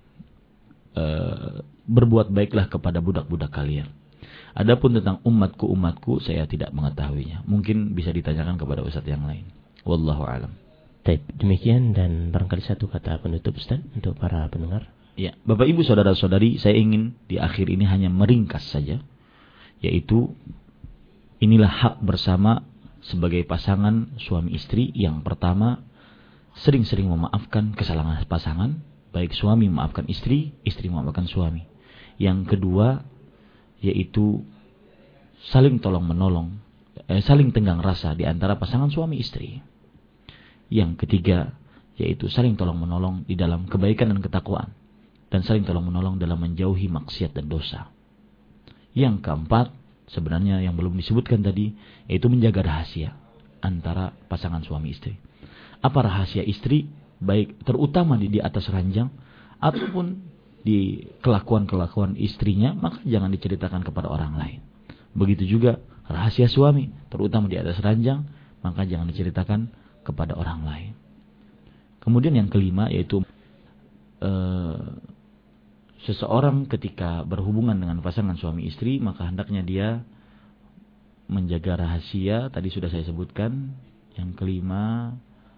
uh, berbuat baiklah kepada budak-budak kalian. Adapun tentang umatku-umatku, saya tidak mengetahuinya. Mungkin bisa ditanyakan kepada ustaz yang lain. Wallahu a'lam. Baik, demikian dan barangkali satu kata penutup Ustaz untuk para pendengar. Ya, Bapak Ibu saudara-saudari, saya ingin di akhir ini hanya meringkas saja. Yaitu inilah hak bersama sebagai pasangan suami istri. Yang pertama, sering-sering memaafkan kesalahan pasangan. baik suami memaafkan istri, istri memaafkan suami. Yang kedua yaitu saling tolong menolong, eh, saling tenggang rasa di antara pasangan suami istri. Yang ketiga yaitu saling tolong menolong di dalam kebaikan dan ketakwaan, dan saling tolong menolong dalam menjauhi maksiat dan dosa. Yang keempat, sebenarnya yang belum disebutkan tadi, yaitu menjaga rahasia antara pasangan suami istri. Apa rahasia istri, baik terutama di, di atas ranjang ataupun di kelakuan-kelakuan istrinya, maka jangan diceritakan kepada orang lain. Begitu juga rahasia suami, terutama di atas ranjang, maka jangan diceritakan kepada orang lain. Kemudian yang kelima yaitu uh, seseorang ketika berhubungan dengan pasangan suami istri, maka hendaknya dia menjaga rahasia. Tadi sudah saya sebutkan. Yang kelima,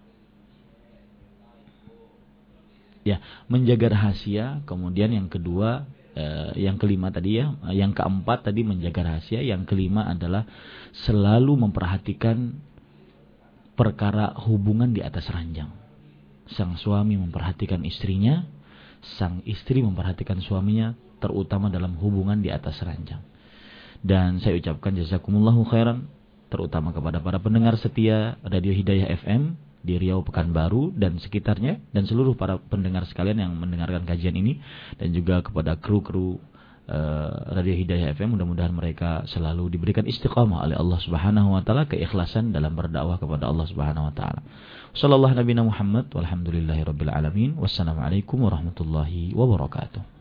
ya, menjaga rahasia. Kemudian yang kedua, uh, yang kelima tadi ya, yang keempat tadi menjaga rahasia. Yang kelima adalah selalu memperhatikan perkara hubungan di atas ranjang. Sang suami memperhatikan istrinya, sang istri memperhatikan suaminya, terutama dalam hubungan di atas ranjang. Dan saya ucapkan jazakumullahu khairan, terutama kepada para pendengar setia Radio Hidayah F M di Riau, Pekanbaru dan sekitarnya, dan seluruh para pendengar sekalian yang mendengarkan kajian ini, dan juga kepada kru-kru uh, Radio Hidayah F M. Mudah-mudahan mereka selalu diberikan istiqamah oleh Allah Subhanahu wa taala, keikhlasan dalam berdakwah kepada Allah Subhanahu wa taala. Sallallahu nabiyana Muhammad walhamdulillahirabbil alamin. Wassalamualaikum warahmatullahi wabarakatuh.